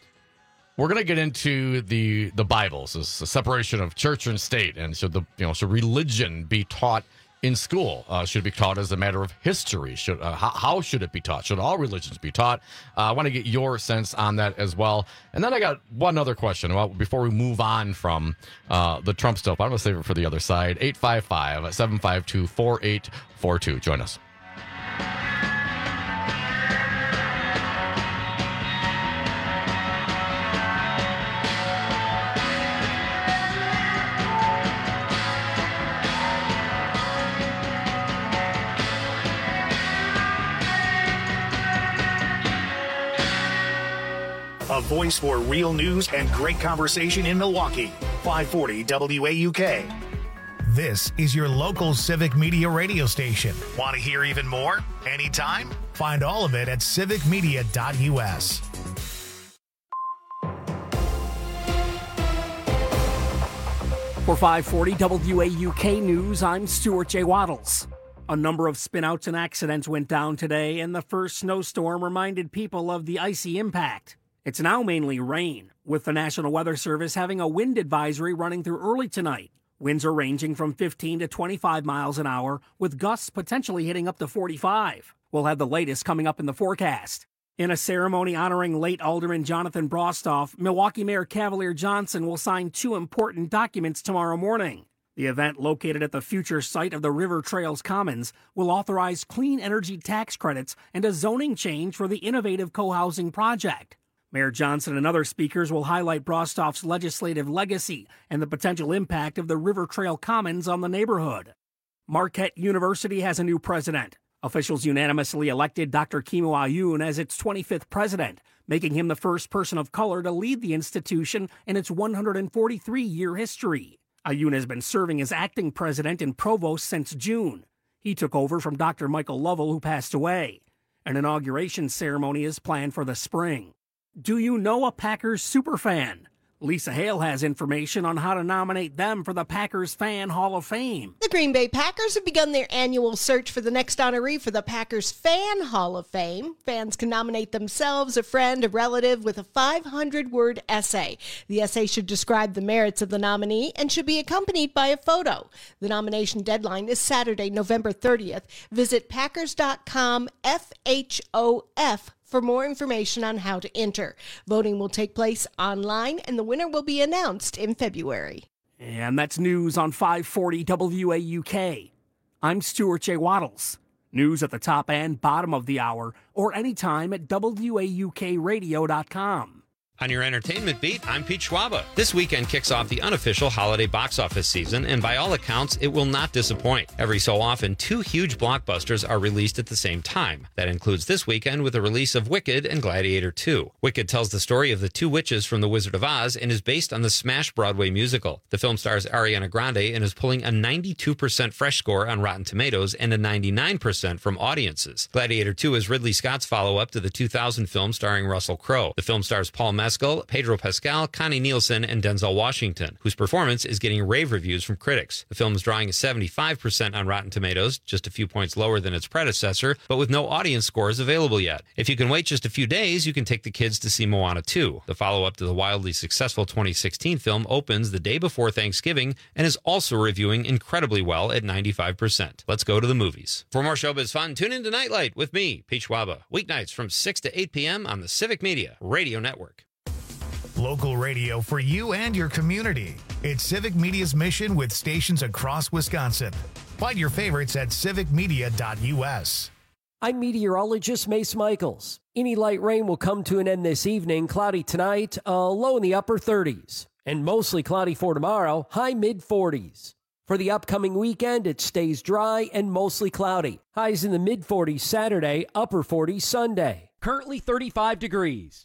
S18: we're going to get into the the Bibles, this the separation of church and state, and should the you know should religion be taught in school? Uh, should it be taught as a matter of history? Should uh, how, how should it be taught? Should all religions be taught? Uh, I want to get your sense on that as well. And then I got one other question well, before we move on from uh, the Trump stuff. I'm going to save it for the other side. eight five five, seven five two, four eight four two. Join us.
S1: A voice for real news and great conversation in Milwaukee. five forty W A U K. This is your local civic media radio station. Want to hear even more? Anytime? Find all of it at civic media dot U S.
S6: For five forty W A U K News, I'm Stuart J. Waddles. A number of spinouts and accidents went down today, and the first snowstorm reminded people of the icy impact. It's now mainly rain, with the National Weather Service having a wind advisory running through early tonight. Winds are ranging from fifteen to twenty-five miles an hour, with gusts potentially hitting up to forty-five. We'll have the latest coming up in the forecast. In a ceremony honoring late Alderman Jonathan Brostoff, Milwaukee Mayor Cavalier Johnson will sign two important documents tomorrow morning. The event, located at the future site of the River Trails Commons, will authorize clean energy tax credits and a zoning change for the innovative co-housing project. Mayor Johnson and other speakers will highlight Brostoff's legislative legacy and the potential impact of the River Trail Commons on the neighborhood. Marquette University has a new president. Officials unanimously elected Doctor Kimo Ayun as its twenty-fifth president, making him the first person of color to lead the institution in its one hundred forty-three year history. Ayun has been serving as acting president and provost since June. He took over from Doctor Michael Lovell, who passed away. An inauguration ceremony is planned for the spring. Do you know a Packers superfan? Lisa Hale has information on how to nominate them for the Packers Fan Hall of Fame.
S2: The Green Bay Packers have begun their annual search for the next honoree for the Packers Fan Hall of Fame. Fans can nominate themselves, a friend, a relative with a five hundred word essay. The essay should describe the merits of the nominee and should be accompanied by a photo. The nomination deadline is Saturday, November thirtieth. Visit packers dot com F H O F for more information on how to enter. Voting will take place online, and the winner will be announced in February.
S6: And that's news on five forty W A U K. I'm Stuart J. Waddles. News at the top and bottom of the hour, or anytime at W A U K radio dot com.
S17: On your entertainment beat, I'm Pete Schwaba. This weekend kicks off the unofficial holiday box office season, and by all accounts, it will not disappoint. Every so often, two huge blockbusters are released at the same time. That includes this weekend with the release of Wicked and Gladiator two. Wicked tells the story of the two witches from The Wizard of Oz and is based on the smash Broadway musical. The film stars Ariana Grande and is pulling a ninety-two percent fresh score on Rotten Tomatoes and a ninety-nine percent from audiences. Gladiator two is Ridley Scott's follow-up to the two thousand film starring Russell Crowe. The film stars Paul Mescal, Pedro Pascal, Connie Nielsen, and Denzel Washington, whose performance is getting rave reviews from critics. The film is drawing a seventy-five percent on Rotten Tomatoes, just a few points lower than its predecessor, but with no audience scores available yet. If you can wait just a few days, you can take the kids to see Moana two. The follow-up to the wildly successful twenty sixteen film opens the day before Thanksgiving and is also reviewing incredibly well at ninety-five percent. Let's go to the movies. For more showbiz fun, tune in to Nightlight with me, Pete Schwaba, weeknights from six to eight p.m. on the Civic Media Radio Network.
S1: Local radio for you and your community. It's Civic Media's mission with stations across Wisconsin. Find your favorites at civic media dot U S.
S12: I'm meteorologist Mace Michaels. Any light rain will come to an end this evening. Cloudy tonight, uh, low in the upper thirties. And mostly cloudy for tomorrow, high mid forties. For the upcoming weekend, it stays dry and mostly cloudy. Highs in the mid forties Saturday, upper forties Sunday. Currently thirty-five degrees.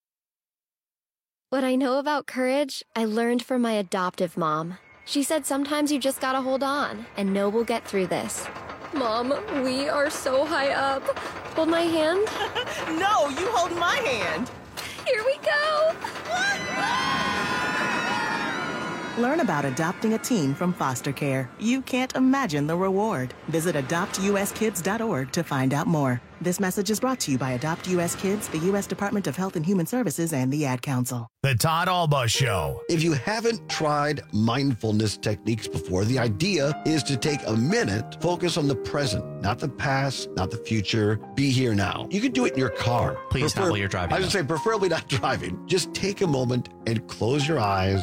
S3: What I know about courage, I learned from my adoptive mom. She said sometimes you just gotta hold on and know we'll get through this. Mom, we are so high up. Hold my hand.
S4: No, you hold my hand.
S3: Here we go.
S5: Learn about adopting a teen from foster care. You can't imagine the reward. Visit adopt u s kids dot org to find out more. This message is brought to you by Adopt U S Kids, the U S Department of Health and Human Services, and the Ad Council.
S1: The Todd Alba Show.
S7: If you haven't tried mindfulness techniques before, the idea is to take a minute, focus on the present, not the past, not the future. Be here now. You can do it in your car.
S16: Please, not while you're driving.
S7: I would say preferably not driving. Just take a moment and close your eyes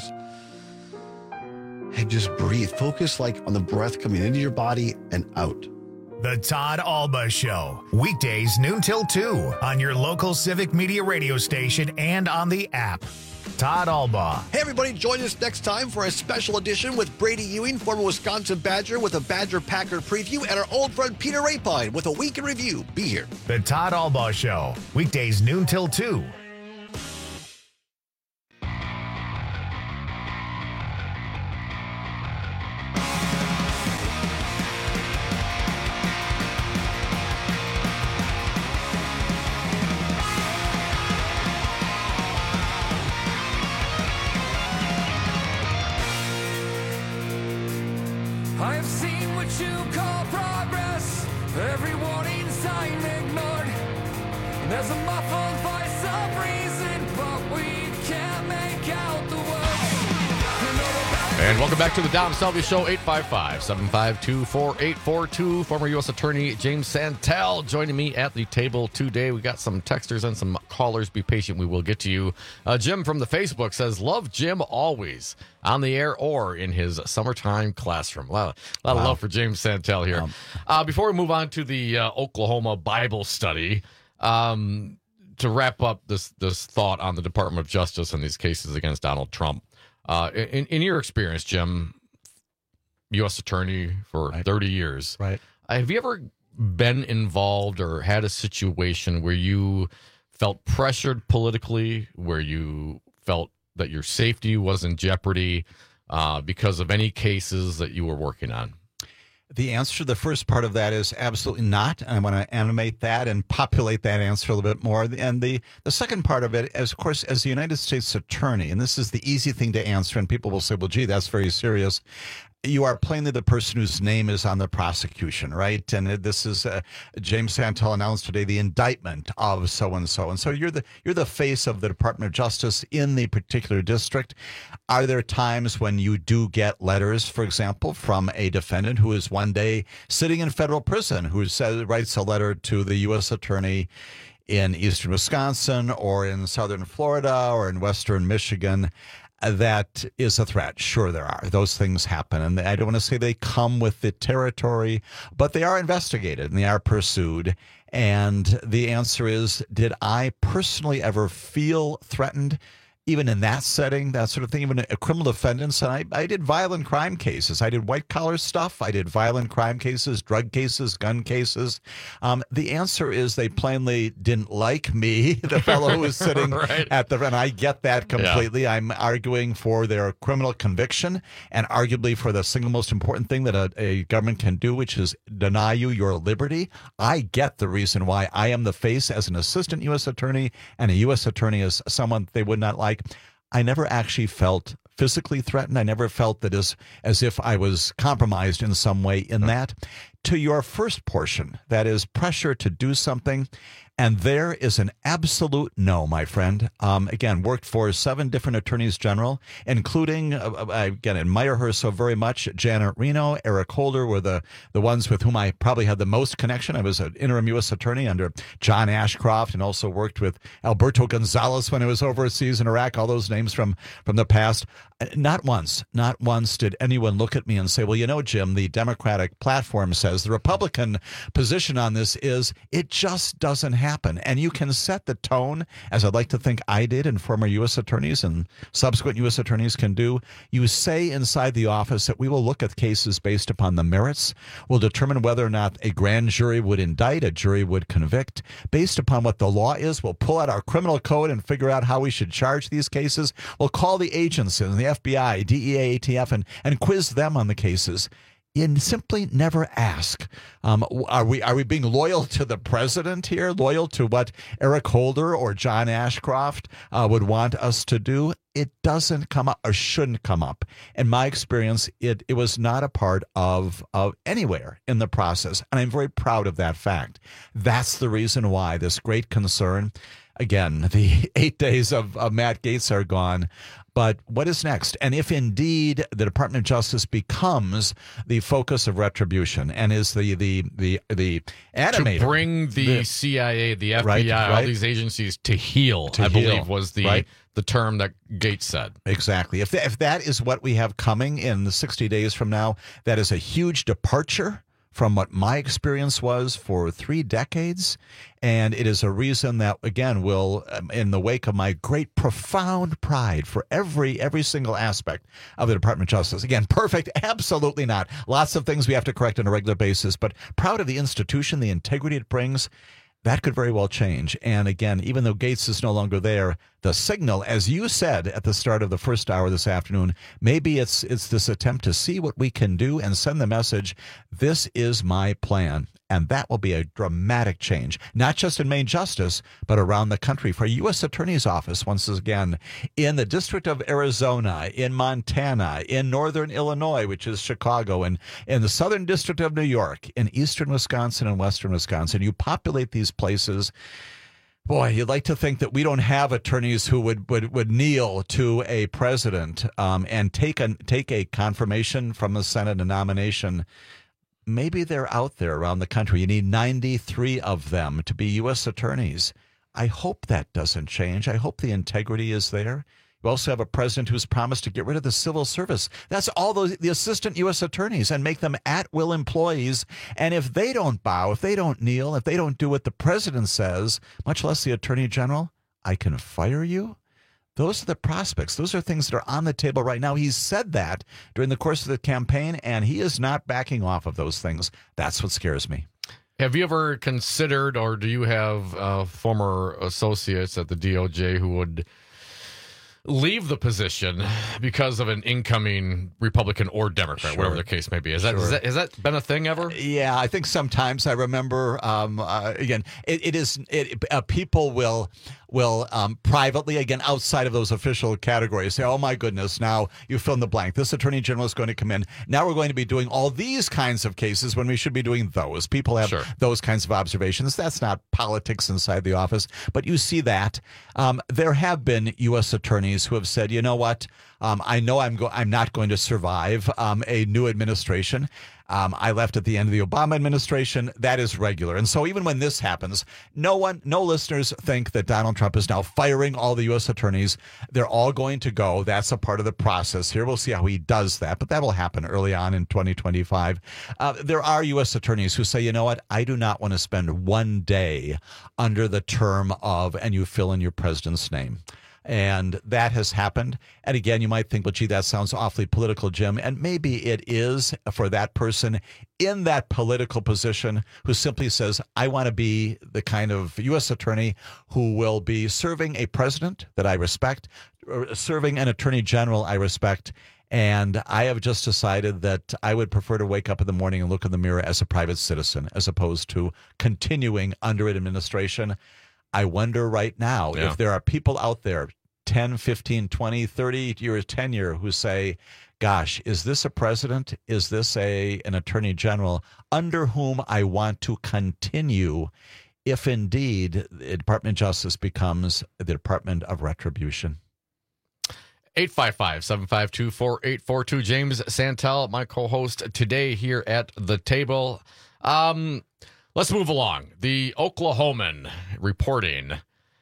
S7: and just breathe. Focus like on the breath coming into your body and out.
S1: The Todd Alba Show. Weekdays noon till two on your local Civic Media radio station and on the app. Todd Alba.
S15: Hey, everybody, join us next time for a special edition with Brady Ewing, former Wisconsin Badger, with a Badger Packer preview, and our old friend Peter Rapine with a week in review. Be here.
S1: The Todd Alba Show. Weekdays noon till two.
S25: I've seen what you call progress, every warning sign ignored. There's a muffled voice of reason, but we can't make out the words.
S18: And welcome back to the Dom Salvi Show, eight five five, seven five two, four eight four two. Former U S Attorney James Santel joining me at the table today. We got some texters and some callers. Be patient. We will get to you. Uh, Jim from the Facebook says, love Jim always on the air or in his summertime classroom. A lot, a lot wow. of love for James Santel here. Um, uh, before we move on to the uh, Oklahoma Bible study, um, to wrap up this, this thought on the Department of Justice and these cases against Donald Trump, Uh, in, in your experience, Jim, U S attorney for right. thirty years,
S19: right?
S18: Have you ever been involved or had a situation where you felt pressured politically, where you felt that your safety was in jeopardy uh, because of any cases that you were working on?
S19: The answer to the first part of that is absolutely not. And I want to animate that and populate that answer a little bit more. And the, the second part of it is, of course, as the United States Attorney, and this is the easy thing to answer, and people will say, well, gee, that's very serious. You are plainly the person whose name is on the prosecution, right? And this is uh, James Santel announced today the indictment of so and so, and so you're the you're the face of the Department of Justice in the particular district. Are there times when you do get letters, for example, from a defendant who is one day sitting in federal prison, who says writes a letter to the U S attorney in eastern Wisconsin or in southern Florida or in western Michigan? That is a threat. Sure, there are. Those things happen. And I don't want to say they come with the territory, but they are investigated and they are pursued. And the answer is, did I personally ever feel threatened? Even in that setting, that sort of thing, even a criminal defendants. And I, I did violent crime cases. I did white collar stuff. I did violent crime cases, drug cases, gun cases. Um, the answer is they plainly didn't like me, the fellow who was sitting right. at the, and I get that completely. Yeah. I'm arguing for their criminal conviction and arguably for the single most important thing that a, a government can do, which is deny you your liberty. I get the reason why I am the face as an assistant U S attorney and a U S attorney as someone they would not like. I never actually felt physically threatened. I never felt that as, as if I was compromised in some way in that. To your first portion, that is pressure to do something, and there is an absolute no, my friend. Um, again, worked for seven different attorneys general, including, uh, I again, admire her so very much. Janet Reno, Eric Holder were the, the ones with whom I probably had the most connection. I was an interim U S attorney under John Ashcroft and also worked with Alberto Gonzalez when I was overseas in Iraq, all those names from, from the past. Not once, not once did anyone look at me and say, well, you know, Jim, the Democratic platform says the Republican position on this is it just doesn't happen. And you can set the tone, as I'd like to think I did and former U S attorneys and subsequent U S attorneys can do. You say inside the office that we will look at cases based upon the merits. We'll determine whether or not a grand jury would indict, a jury would convict. Based upon what the law is, we'll pull out our criminal code and figure out how we should charge these cases. We'll call the agents and the F B I, D E A, A T F, and, and quiz them on the cases. You simply never ask. Um, are we are we being loyal to the president here, loyal to what Eric Holder or John Ashcroft uh, would want us to do? It doesn't come up or shouldn't come up. In my experience, it it was not a part of, of anywhere in the process. And I'm very proud of that fact. That's the reason why this great concern, again, the eight days of, of Matt Gaetz are gone. But what is next? And if indeed the Department of Justice becomes the focus of retribution and is the the the the animator,
S18: to bring the, the C I A, the F B I,
S19: right,
S18: all
S19: right.
S18: these agencies to heal,
S19: To
S18: I
S19: heal,
S18: believe was the
S19: right.
S18: the term that Gates said.
S19: Exactly. If th- if that is what we have coming in the sixty days from now, that is a huge departure from what my experience was for three decades. And it is a reason that, again, will, um, in the wake of my great, profound pride for every every single aspect of the Department of Justice. Again, perfect? Absolutely not. Lots of things we have to correct on a regular basis, but proud of the institution, the integrity it brings. That could very well change. And again, even though Gaetz is no longer there, the signal, as you said at the start of the first hour this afternoon, maybe it's it's this attempt to see what we can do and send the message, this is my plan. And that will be a dramatic change, not just in Maine Justice, but around the country for U S Attorney's Office, once again, in the District of Arizona, in Montana, in Northern Illinois, which is Chicago, and in the Southern District of New York, in Eastern Wisconsin and Western Wisconsin. You populate these places. Boy, you'd like to think that we don't have attorneys who would, would, would kneel to a president um, and take a, take a confirmation from the Senate, a nomination. Maybe they're out there around the country. You need ninety-three of them to be U S attorneys. I hope that doesn't change. I hope the integrity is there. You also have a president who's promised to get rid of the civil service. That's all those the assistant U S attorneys and make them at-will employees. And if they don't bow, if they don't kneel, if they don't do what the president says, much less the attorney general, I can fire you. Those are the prospects. Those are things that are on the table right now. He's said that during the course of the campaign, and he is not backing off of those things. That's what scares me.
S18: Have you ever considered, or do you have uh, former associates at the D O J who would leave the position because of an incoming Republican or Democrat,
S19: Sure.
S18: whatever the case may be? Is that,
S19: Sure.
S18: is that has that been a thing ever?
S19: Yeah, I think sometimes I remember. Um, uh, again, it, it is. It, uh, people will will um, privately, again, outside of those official categories, say, "Oh my goodness, now you fill in the blank. This attorney general is going to come in. Now we're going to be doing all these kinds of cases when we should be doing those." People have
S18: Sure.
S19: those kinds of observations. That's not politics inside the office, but you see that um, there have been U S attorneys who have said, "You know what? Um, I know I'm go- I'm not going to survive um, a new administration. Um, I left at the end of the Obama administration." That is regular. And so even when this happens, no one, no listeners think that Donald Trump is now firing all the U S attorneys. They're all going to go. That's a part of the process here. We'll see how he does that, but that will happen early on in twenty twenty-five. Uh, there are U S attorneys who say, you know what? I do not want to spend one day under the term of, and you fill in your president's name. And that has happened. And again, you might think, well, gee, that sounds awfully political, Jim. And maybe it is for that person in that political position who simply says, I want to be the kind of U S attorney who will be serving a president that I respect, or serving an attorney general I respect. And I have just decided that I would prefer to wake up in the morning and look in the mirror as a private citizen, as opposed to continuing under an administration. I wonder right now
S18: Yeah.
S19: if there are people out there, ten, fifteen, twenty, thirty years tenure, who say, gosh, is this a president? Is this a an attorney general under whom I want to continue if indeed the Department of Justice becomes the Department of Retribution?
S18: eight five five, seven five two, four eight four two. James Santel, my co-host today here at the table. Um, let's move along. The Oklahoman reporting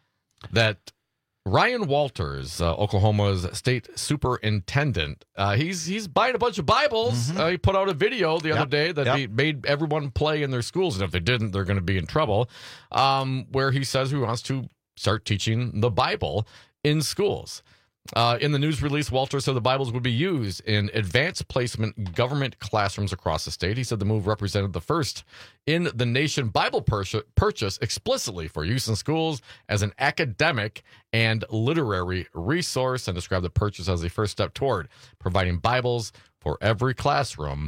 S18: that Ryan Walters, uh, Oklahoma's state superintendent, uh, he's he's buying a bunch of Bibles.
S19: Mm-hmm.
S18: Uh, he put out a video the
S19: Yep.
S18: other day that
S19: Yep.
S18: he made everyone play in their schools, and if they didn't, they're going to be in trouble, um, where he says he wants to start teaching the Bible in schools. Uh, in the news release, Walters said the Bibles would be used in advanced placement government classrooms across the state. He said the move represented the first in the nation Bible pur- purchase explicitly for use in schools as an academic and literary resource, and described the purchase as the first step toward providing Bibles for every classroom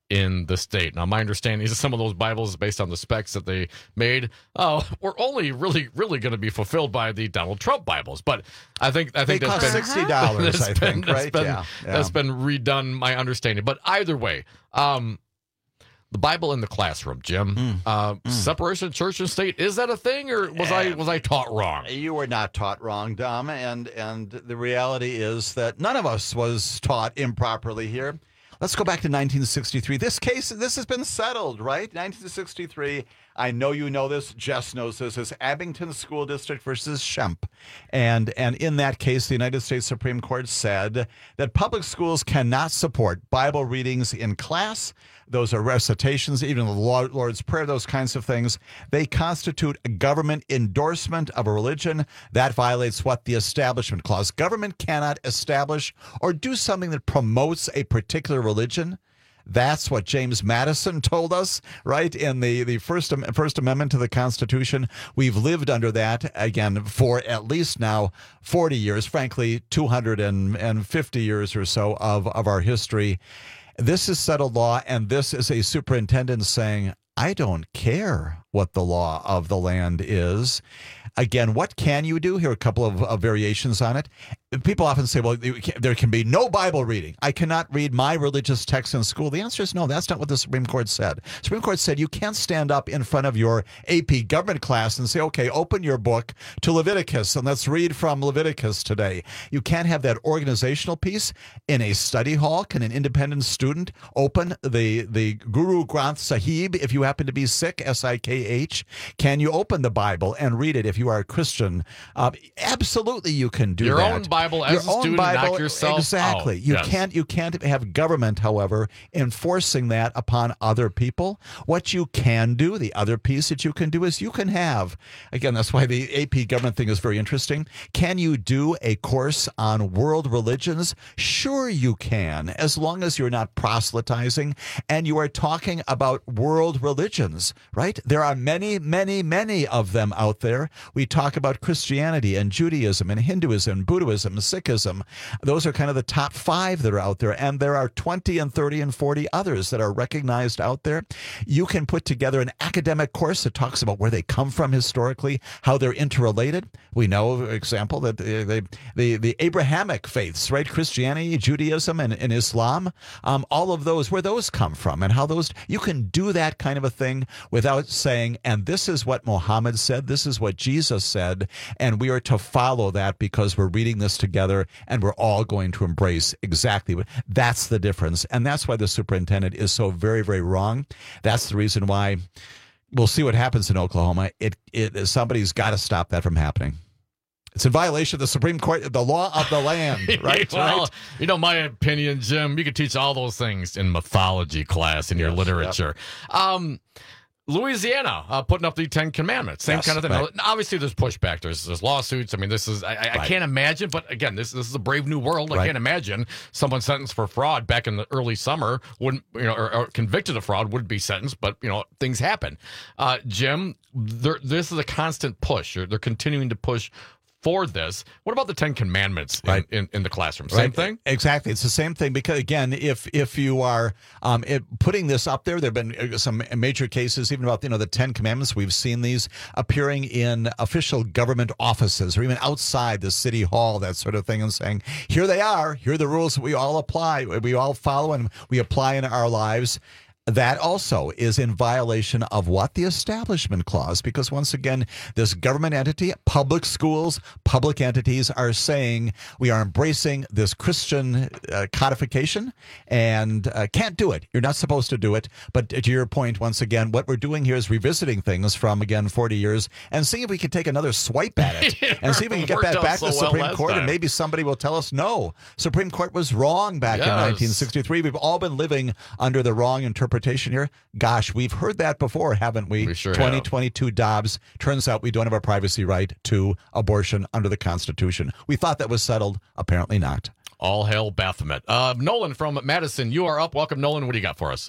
S18: in the state. Now, my understanding is some of those Bibles, based on the specs that they made, oh, were only really, really going to be fulfilled by the Donald Trump Bibles. But I think I think
S19: They
S18: that's
S19: cost
S18: been
S19: sixty dollars,
S18: that's
S19: I
S18: been-
S19: think,
S18: that's
S19: right?
S18: been-
S19: Yeah, yeah.
S18: That's been redone, my understanding. But either way, um, the Bible in the classroom, Jim.
S19: Mm.
S18: Uh, Separation of church and state, is that a thing, or was I was I taught wrong?
S19: You were not taught wrong, Dom, and and the reality is that none of us was taught improperly here. Let's go back to nineteen sixty-three. This case, this has been settled, right? nineteen sixty-three. I know you know this. Jess knows this. Is Abington School District versus Schempp. And, and in that case, the United States Supreme Court said that public schools cannot support Bible readings in class. Those are recitations, even the Lord's Prayer, those kinds of things. They constitute a government endorsement of a religion. That violates what? The Establishment Clause. Government cannot establish or do something that promotes a particular religion. That's what James Madison told us, right, in the, the First, First Amendment to the Constitution. We've lived under that, again, for at least now forty years, frankly, two hundred fifty years or so of, of our history. This is settled law, and this is a superintendent saying, I don't care what the law of the land is. Again, what can you do? Here are a couple of, of variations on it. People often say, well, there can be no Bible reading. I cannot read my religious text in school. The answer is no. That's not what the Supreme Court said. The Supreme Court said you can't stand up in front of your A P government class and say, okay, open your book to Leviticus and let's read from Leviticus today. You can't have that organizational piece. In a study hall, can an independent student open the, the Guru Granth Sahib if you happen to be sick, S I K H? Can you open the Bible and read it if you are a Christian? Uh, absolutely you can do
S18: Your
S19: that.
S18: own Bible as
S19: Your
S18: a
S19: own
S18: student,
S19: Bible,
S18: knock yourself
S19: exactly.
S18: out.
S19: You
S18: Yes.
S19: can't you can't have government, however, enforcing that upon other people. What you can do, the other piece that you can do is you can have, again, that's why the A P government thing is very interesting. Can you do a course on world religions? Sure you can, as long as you're not proselytizing and you are talking about world religions, right? There are many, many, many of them out there. We talk about Christianity and Judaism and Hinduism, Buddhism, Sikhism. Those are kind of the top five that are out there. And there are twenty and thirty and forty others that are recognized out there. You can put together an academic course that talks about where they come from historically, how they're interrelated. We know, for example, that the, the, the, the Abrahamic faiths, right? Christianity, Judaism, and, and Islam, um, all of those, where those come from and how those, you can do that kind of a thing without saying, and this is what Muhammad said, this is what Jesus said, and we are to follow that because we're reading this together and we're all going to embrace exactly what, that's the difference. And that's why the superintendent is so very, very wrong. That's the reason why we'll see what happens in Oklahoma. It, it somebody's got to stop that from happening. It's in violation of the Supreme Court, the law of the land, right?
S18: well,
S19: right?
S18: you know, my opinion, Jim, you could teach all those things in mythology class in your
S19: Yes,
S18: literature. Um, Louisiana uh, putting up the Ten Commandments, same
S19: Yes,
S18: kind of thing.
S19: right.
S18: Now, obviously, there's pushback. There's there's lawsuits. I mean, this is I, I, I
S19: Right.
S18: can't imagine. But again, this this is a brave new world. I
S19: Right.
S18: can't imagine someone sentenced for fraud back in the early summer wouldn't you know or, or convicted of fraud would be sentenced. But you know things happen. Uh, Jim, there, this is a constant push. They're, they're continuing to push for this. What about the Ten Commandments in,
S19: Right.
S18: in, in the classroom? Same
S19: Right.
S18: thing?
S19: Exactly. It's the same thing because, again, if if you are um, it, putting this up there, there have been uh, some major cases even about, you know, the Ten Commandments. We've seen these appearing in official government offices or even outside the city hall, that sort of thing, and saying, here they are. Here are the rules that we all apply, we all follow, and we apply in our lives. That also is in violation of what? The Establishment Clause, because once again, this government entity, public schools, public entities are saying we are embracing this Christian uh, codification and uh, can't do it. You're not supposed to do it. But to your point, once again, what we're doing here is revisiting things from, again, forty years and seeing if we can take another swipe at it and see if we can get
S18: Worked
S19: that
S18: out
S19: back
S18: so
S19: to the
S18: well
S19: Supreme
S18: last
S19: Court
S18: time.
S19: and maybe somebody will tell us no. Supreme Court was wrong back in
S18: Yes.
S19: nineteen sixty-three. We've all been living under the wrong interpretation here. Gosh, we've heard that before, haven't we?
S18: We sure have.
S19: twenty twenty-two Dobbs. Turns out we don't have a privacy right to abortion under the Constitution. We thought that was settled. Apparently not.
S18: All hail Baphomet. Uh, Nolan from Madison, you are up. Welcome, Nolan. What do you got for us?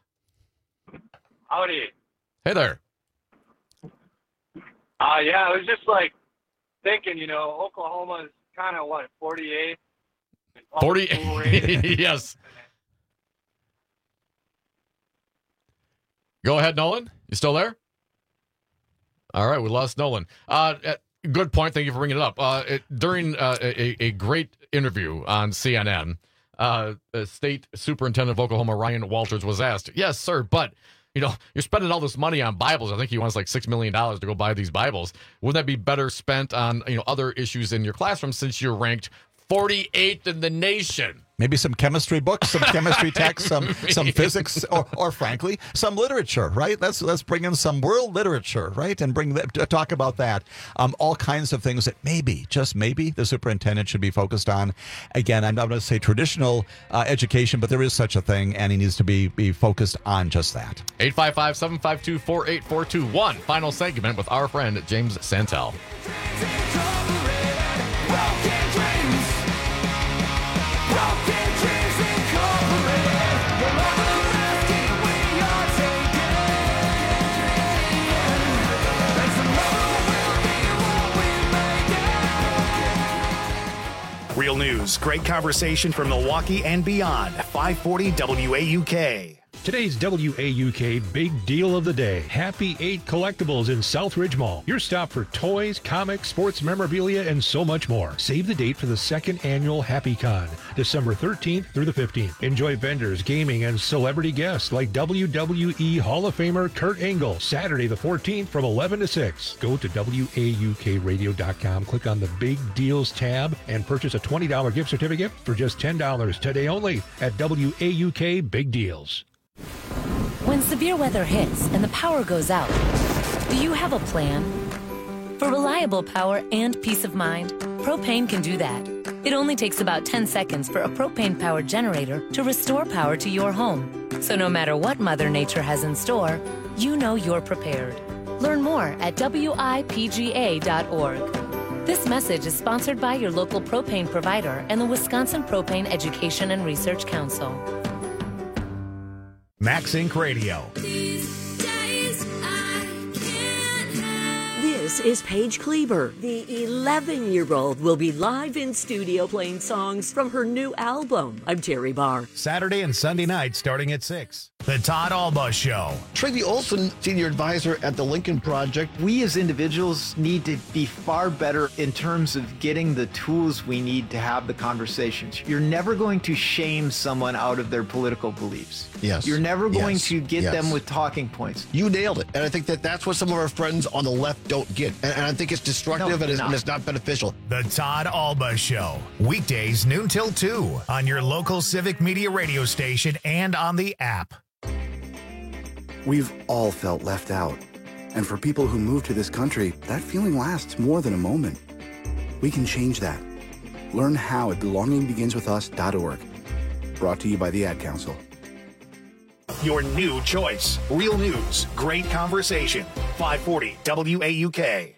S8: Howdy.
S18: Hey there.
S8: Uh, yeah, I was just like thinking, you know, Oklahoma is kind of what, forty-eight?
S18: forty. Yes. Go ahead, Nolan. You still there? All right, we lost Nolan. Uh, good point. Thank you for bringing it up. Uh, it, during uh, a, a great interview on C N N, uh, the State Superintendent of Oklahoma, Ryan Walters, was asked, yes, sir, but you know, you're spending all this money on Bibles. I think he wants like six million dollars to go buy these Bibles. Wouldn't that be better spent on, you know, other issues in your classroom since you're ranked forty-eighth in the nation?
S19: Maybe some chemistry books, some chemistry texts, some some physics, or, or frankly, some literature, right? Let's let's bring in some world literature, right, and bring that, talk about that. Um, all kinds of things that maybe, just maybe, the superintendent should be focused on. Again, I'm not going to say traditional uh, education, but there is such a thing, and he needs to be be focused on just that.
S18: eight five five, seven five two, four eight four two. One final segment with our friend James Santel.
S1: Real news, great conversation from Milwaukee and beyond. five forty W A U K.
S9: Today's W A U K Big Deal of the Day. Happy eight Collectibles in Southridge Mall. Your stop for toys, comics, sports memorabilia, and so much more. Save the date for the second annual Happy Con, December thirteenth through the fifteenth. Enjoy vendors, gaming, and celebrity guests like W W E Hall of Famer Kurt Angle, Saturday the fourteenth from eleven to six. Go to W A U K radio dot com, click on the Big Deals tab, and purchase a twenty dollars gift certificate for just ten dollars today only at W A U K Big Deals.
S10: When severe weather hits and the power goes out, do you have a plan? For reliable power and peace of mind, Propane can do that. It only takes about ten seconds for a propane-powered generator to restore power to your home. So no matter what Mother Nature has in store, you know you're prepared. Learn more at W I P G A dot org. This message is sponsored by your local propane provider and the Wisconsin Propane Education and Research Council.
S1: Max Inc Radio.
S24: This is Paige Kleber. The eleven-year-old will be live in studio playing songs from her new album. I'm Terry Barr.
S1: Saturday and Sunday night starting at six. The Todd Alba Show.
S7: Tracy Olson, senior advisor at the Lincoln Project.
S11: We as individuals need to be far better in terms of getting the tools we need to have the conversations. You're never going to shame someone out of their political beliefs.
S7: Yes.
S11: You're never going
S7: Yes.
S11: to get
S7: Yes.
S11: them with talking points.
S7: You nailed it. And I think that that's what some of our friends on the left don't get. And, and I think it's destructive
S11: No,
S7: and, it's,
S11: no.
S7: and it's not beneficial.
S1: The Todd Alba Show. Weekdays noon till two on your local Civic Media radio station and on the app.
S14: We've all felt left out. And for people who move to this country, that feeling lasts more than a moment. We can change that. Learn how at belonging begins with us dot org. Brought to you by the Ad Council.
S1: Your new choice. Real news, great conversation. five forty W A U K.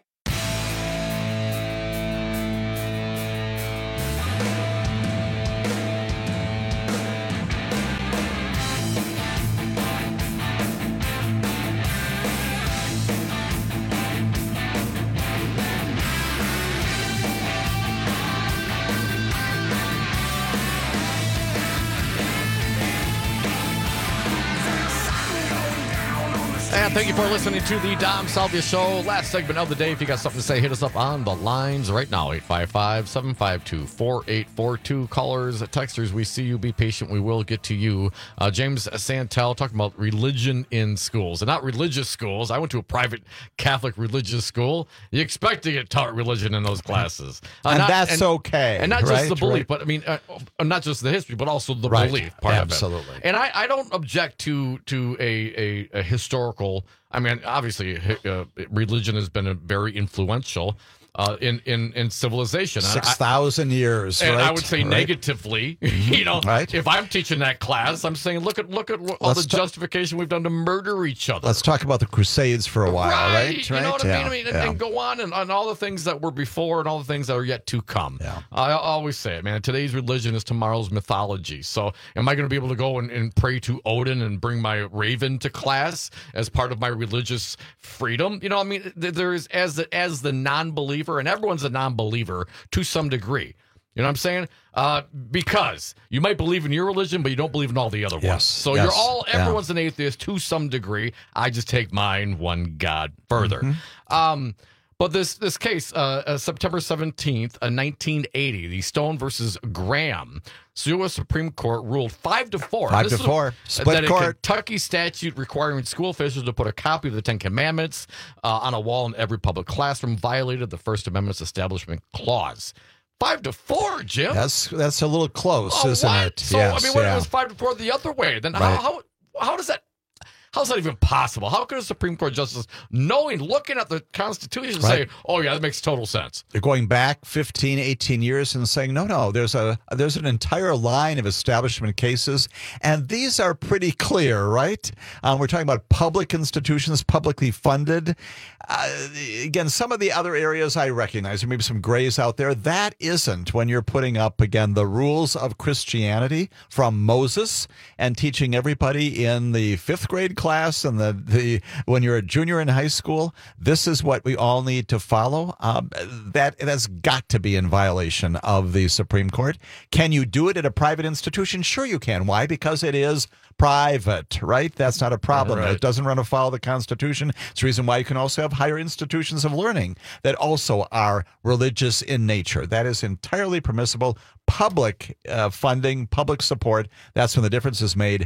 S18: And thank you for listening to the Dom Salvia Show. Last segment of the day. If you got something to say, hit us up on the lines right now. eight five five, seven five two, four eight four two. Callers, texters, we see you. Be patient. We will get to you. Uh, James Santel talking about religion in schools. And not religious schools. I went to a private Catholic religious school. You expect to get taught religion in those classes. Uh,
S19: And
S18: not-
S19: that's
S18: and-
S19: okay,
S18: And not just
S19: right?
S18: the belief,
S19: Right.
S18: but I mean, uh, not just the history, but also the
S19: Right.
S18: belief part
S19: Absolutely.
S18: of it. And I, I don't object to to a, a, a historical. I mean, obviously, uh, religion has been a very influential uh, in, in in civilization. And I-
S19: Six thousand years,
S18: and
S19: right?
S18: I would say
S19: Right.
S18: negatively, you know,
S19: Right.
S18: if I'm teaching that class, I'm saying, look at look at all
S19: Let's
S18: the
S19: ta-
S18: justification we've done to murder each other.
S19: Let's talk about the Crusades for a while, right?
S18: Right. You know what I
S19: Yeah,
S18: mean? I mean, and,
S19: yeah.
S18: and go on and on all the things that were before and all the things that are yet to come. I always say it, man. Today's religion is tomorrow's mythology. So, am I going to be able to go and, and pray to Odin and bring my raven to class as part of my religious freedom? You know, I mean, th- there is as the, as the non-believer, and everyone's a non-believer to some degree. You know what I'm saying? Uh, because you might believe in your religion, but you don't believe in all the other
S19: Yes,
S18: ones. So
S19: yes,
S18: you're all,
S19: yeah.
S18: everyone's an atheist to some degree. I just take mine one God further.
S19: Mm-hmm.
S18: Um, but this this case, uh, uh, September seventeenth, uh, nineteen eighty, the Stone versus Graham, U S Supreme Court ruled five to four.
S19: Five
S18: This
S19: to
S18: is
S19: four.
S18: a-
S19: Split
S18: that
S19: court.
S18: a Kentucky statute requiring school officials to put a copy of the Ten Commandments uh, on a wall in every public classroom violated the First Amendment's Establishment Clause. Five to four, Jim.
S19: That's that's a little close,
S18: Oh,
S19: isn't
S18: what?
S19: it?
S18: So
S19: yes,
S18: I mean, what if
S19: yeah.
S18: it was five to four the other way? Then
S19: Right.
S18: how, how how does that how's that even possible? How could a Supreme Court justice, knowing, looking at the Constitution,
S19: Right.
S18: say, "Oh yeah, that makes total sense"?
S19: They're going back fifteen, eighteen years and saying, no, no, there's a there's an entire line of establishment cases, and these are pretty clear, right? Um, we're talking about public institutions, publicly funded. Uh, again, some of the other areas I recognize, there may be some grays out there. That isn't when you're putting up, again, the rules of Christianity from Moses and teaching everybody in the fifth grade class and the, the when you're a junior in high school, this is what we all need to follow. Um, that that's got to be in violation of the Supreme Court. Can you do it at a private institution? Sure you can. Why? Because it is private, right? That's not a problem.
S18: Right.
S19: It doesn't run afoul of the Constitution. It's the reason why you can also have higher institutions of learning that also are religious in nature. That is entirely permissible. Public uh, funding, public support, that's when the difference is made.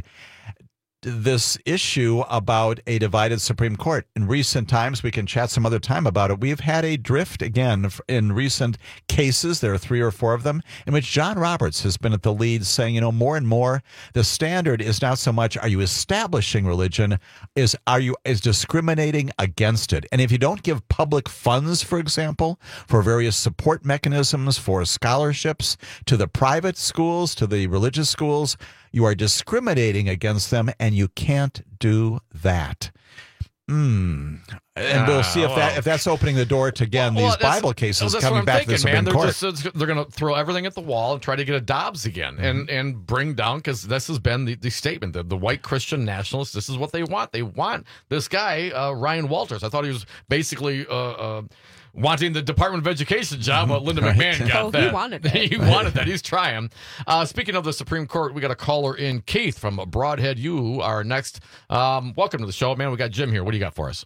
S19: This issue about a divided Supreme Court. In recent times, we can chat some other time about it. We've had a drift again in recent cases. There are three or four of them in which John Roberts has been at the lead saying, you know, more and more the standard is not so much are you establishing religion, is are you is discriminating against it. And if you don't give public funds, for example, for various support mechanisms, for scholarships to the private schools, to the religious schools, you are discriminating against them, and you can't do that. Hmm. And we'll see if that if that's opening the door to, again,
S18: Well,
S19: these
S18: that's-
S19: Bible cases
S18: that's
S19: coming
S18: what I'm
S19: back
S18: thinking,
S19: to the
S18: man.
S19: Supreme
S18: They're
S19: Court.
S18: just they're going to throw everything at the wall and try to get a Dobbs again, and and bring down, because this has been the, the statement, the, the white Christian nationalists. This is what they want. They want this guy uh, Ryan Walters. I thought he was basically. Uh, uh, Wanting the Department of Education job, but Linda
S19: Right.
S18: McMahon got
S13: Oh, he
S18: that.
S13: wanted that.
S18: he wanted that. He's trying. Uh, speaking of the Supreme Court, we got a caller in. Keith from Broadhead U, our next. Um, welcome to the show, man. We got Jim here. What do you got for us?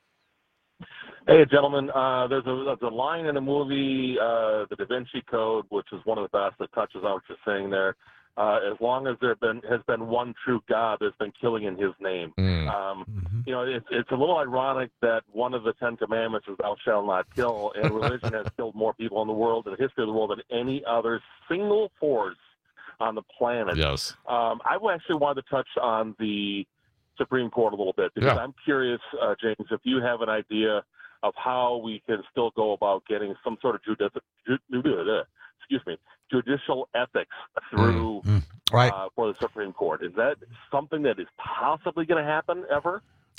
S20: Hey, gentlemen. Uh, there's, a, there's a line in the movie, uh, The Da Vinci Code, which is one of the best that touches on what you're saying there. Uh, as long as there been, has been one true God, there's been killing in his name.
S18: Mm.
S20: Um, You know, it's, it's a little ironic that one of the Ten Commandments is thou shalt not kill, and religion has killed more people in the world, in the history of the world, than any other single force on the planet.
S18: Yes.
S20: Um, I actually wanted to touch on the Supreme Court a little bit, because
S18: Yeah.
S20: I'm curious, uh, James, if you have an idea of how we can still go about getting some sort of judici- ju- ju- excuse me, judicial ethics through
S19: Mm, right.
S20: uh, for the Supreme Court. Is that something that is possibly going to happen ever?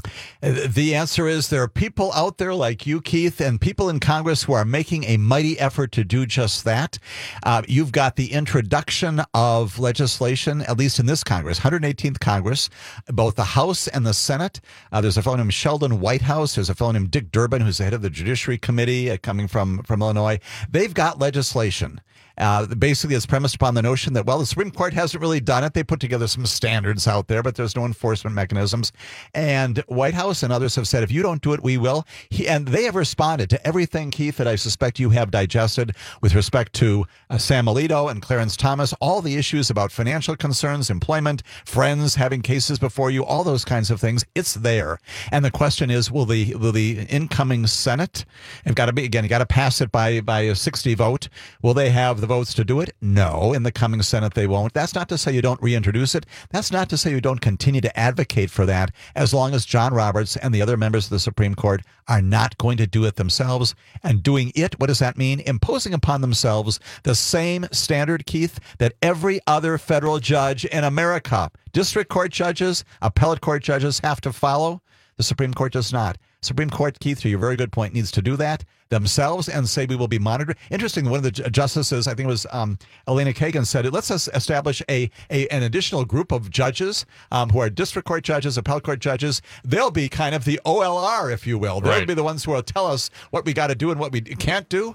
S19: The answer is there are people out there like you, Keith, and people in Congress who are making a mighty effort to do just that. Uh, you've got the introduction of legislation, at least in this Congress, one hundred eighteenth Congress, both the House and the Senate. Uh, there's a fellow named Sheldon Whitehouse. There's a fellow named Dick Durbin, who's the head of the Judiciary Committee, uh, coming from, from Illinois. They've got legislation. Uh, basically, it's premised upon the notion that, well, the Supreme Court hasn't really done it. They put together some standards out there, but there's no enforcement mechanisms. And Whitehouse and others have said, if you don't do it, we will. He, and they have responded to everything, Keith, that I suspect you have digested with respect to uh, Sam Alito and Clarence Thomas, all the issues about financial concerns, employment, friends having cases before you, all those kinds of things. It's there. And the question is, will the will the incoming Senate, have got to be, again, you got to pass it by, by a sixty vote. Will they have the votes to do it? No. In the coming Senate, they won't. That's not to say you don't reintroduce it. That's not to say you don't continue to advocate for that, as long as John Roberts and the other members of the Supreme Court are not going to do it themselves. And doing it, what does that mean? Imposing upon themselves the same standard, Keith, that every other federal judge in America, district court judges, appellate court judges, have to follow. The Supreme Court does not. Supreme Court, Keith, to your very good point, needs to do that themselves and say we will be monitored. Interesting, one of the ju- justices, I think it was um, Elena Kagan, said, let's us establish a, a an additional group of judges um, who are district court judges, appellate court judges. They'll be kind of the O L R, if you will. They'll
S18: Right.
S19: be the ones who will tell us what we got to do and what we can't do.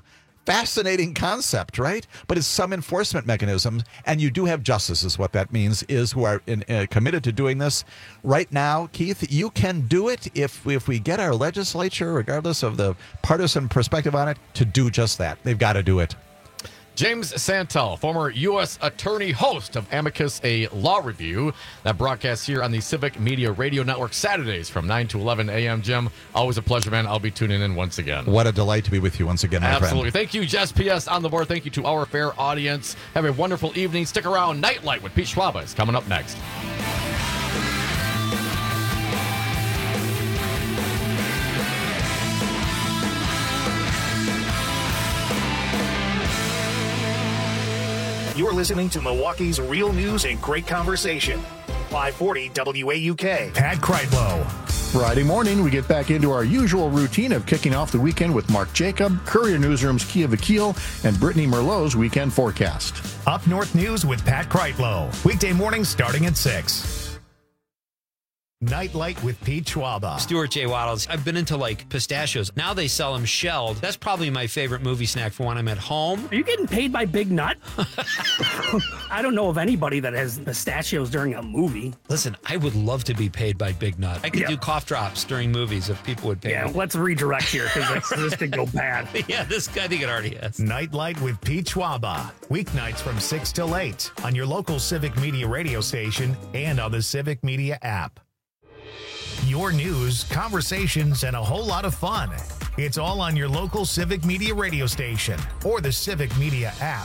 S19: fascinating concept, right? But it's some enforcement mechanism, and you do have justice, is what that means, is who are in, uh, committed to doing this. Right now, Keith, you can do it if, if we get our legislature, regardless of the partisan perspective on it, to do just that. They've got to do it.
S18: James Santel, former U S attorney, host of Amicus, a law review that broadcasts here on the Civic Media Radio Network Saturdays from nine to eleven a.m. Jim, always a pleasure, man. I'll be tuning in once again.
S19: What a delight to be with you once again, my
S18: Absolutely.
S19: friend.
S18: Thank you, Jess P S on the board. Thank you to our fair audience. Have a wonderful evening. Stick around. Nightlight with Pete Schwaba is coming up next.
S1: You're listening to Milwaukee's Real News and Great Conversation. five forty W A U K. Pat Kreitlow.
S2: Friday morning, we get back into our usual routine of kicking off the weekend with Mark Jacob, Courier Newsroom's Kia Vakil, and Brittany Merlot's weekend forecast.
S1: Up North News with Pat Kreitlow. Weekday mornings starting at six. Nightlight with Pete Schwaba.
S17: Stuart J. Waddles. I've been into like pistachios. Now they sell them shelled. That's probably my favorite movie snack for when I'm at home.
S6: Are you getting paid by Big Nut? I don't know of anybody that has pistachios during a movie.
S17: Listen, I would love to be paid by Big Nut. I could
S6: Yeah.
S17: do cough drops during movies if people would pay
S6: Yeah,
S17: me.
S6: let's redirect here because this could go bad.
S17: Yeah, this guy, I think it already has.
S1: Nightlight with Pete Schwaba. Weeknights from six till eight on your local Civic Media radio station and on the Civic Media app. Your news, conversations, and a whole lot of fun. It's all on your local Civic Media radio station or the Civic Media app.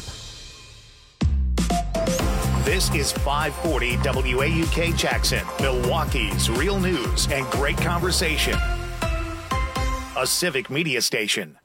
S1: This is five forty W A U K Jackson, Milwaukee's Real News and Great Conversation. A Civic Media station.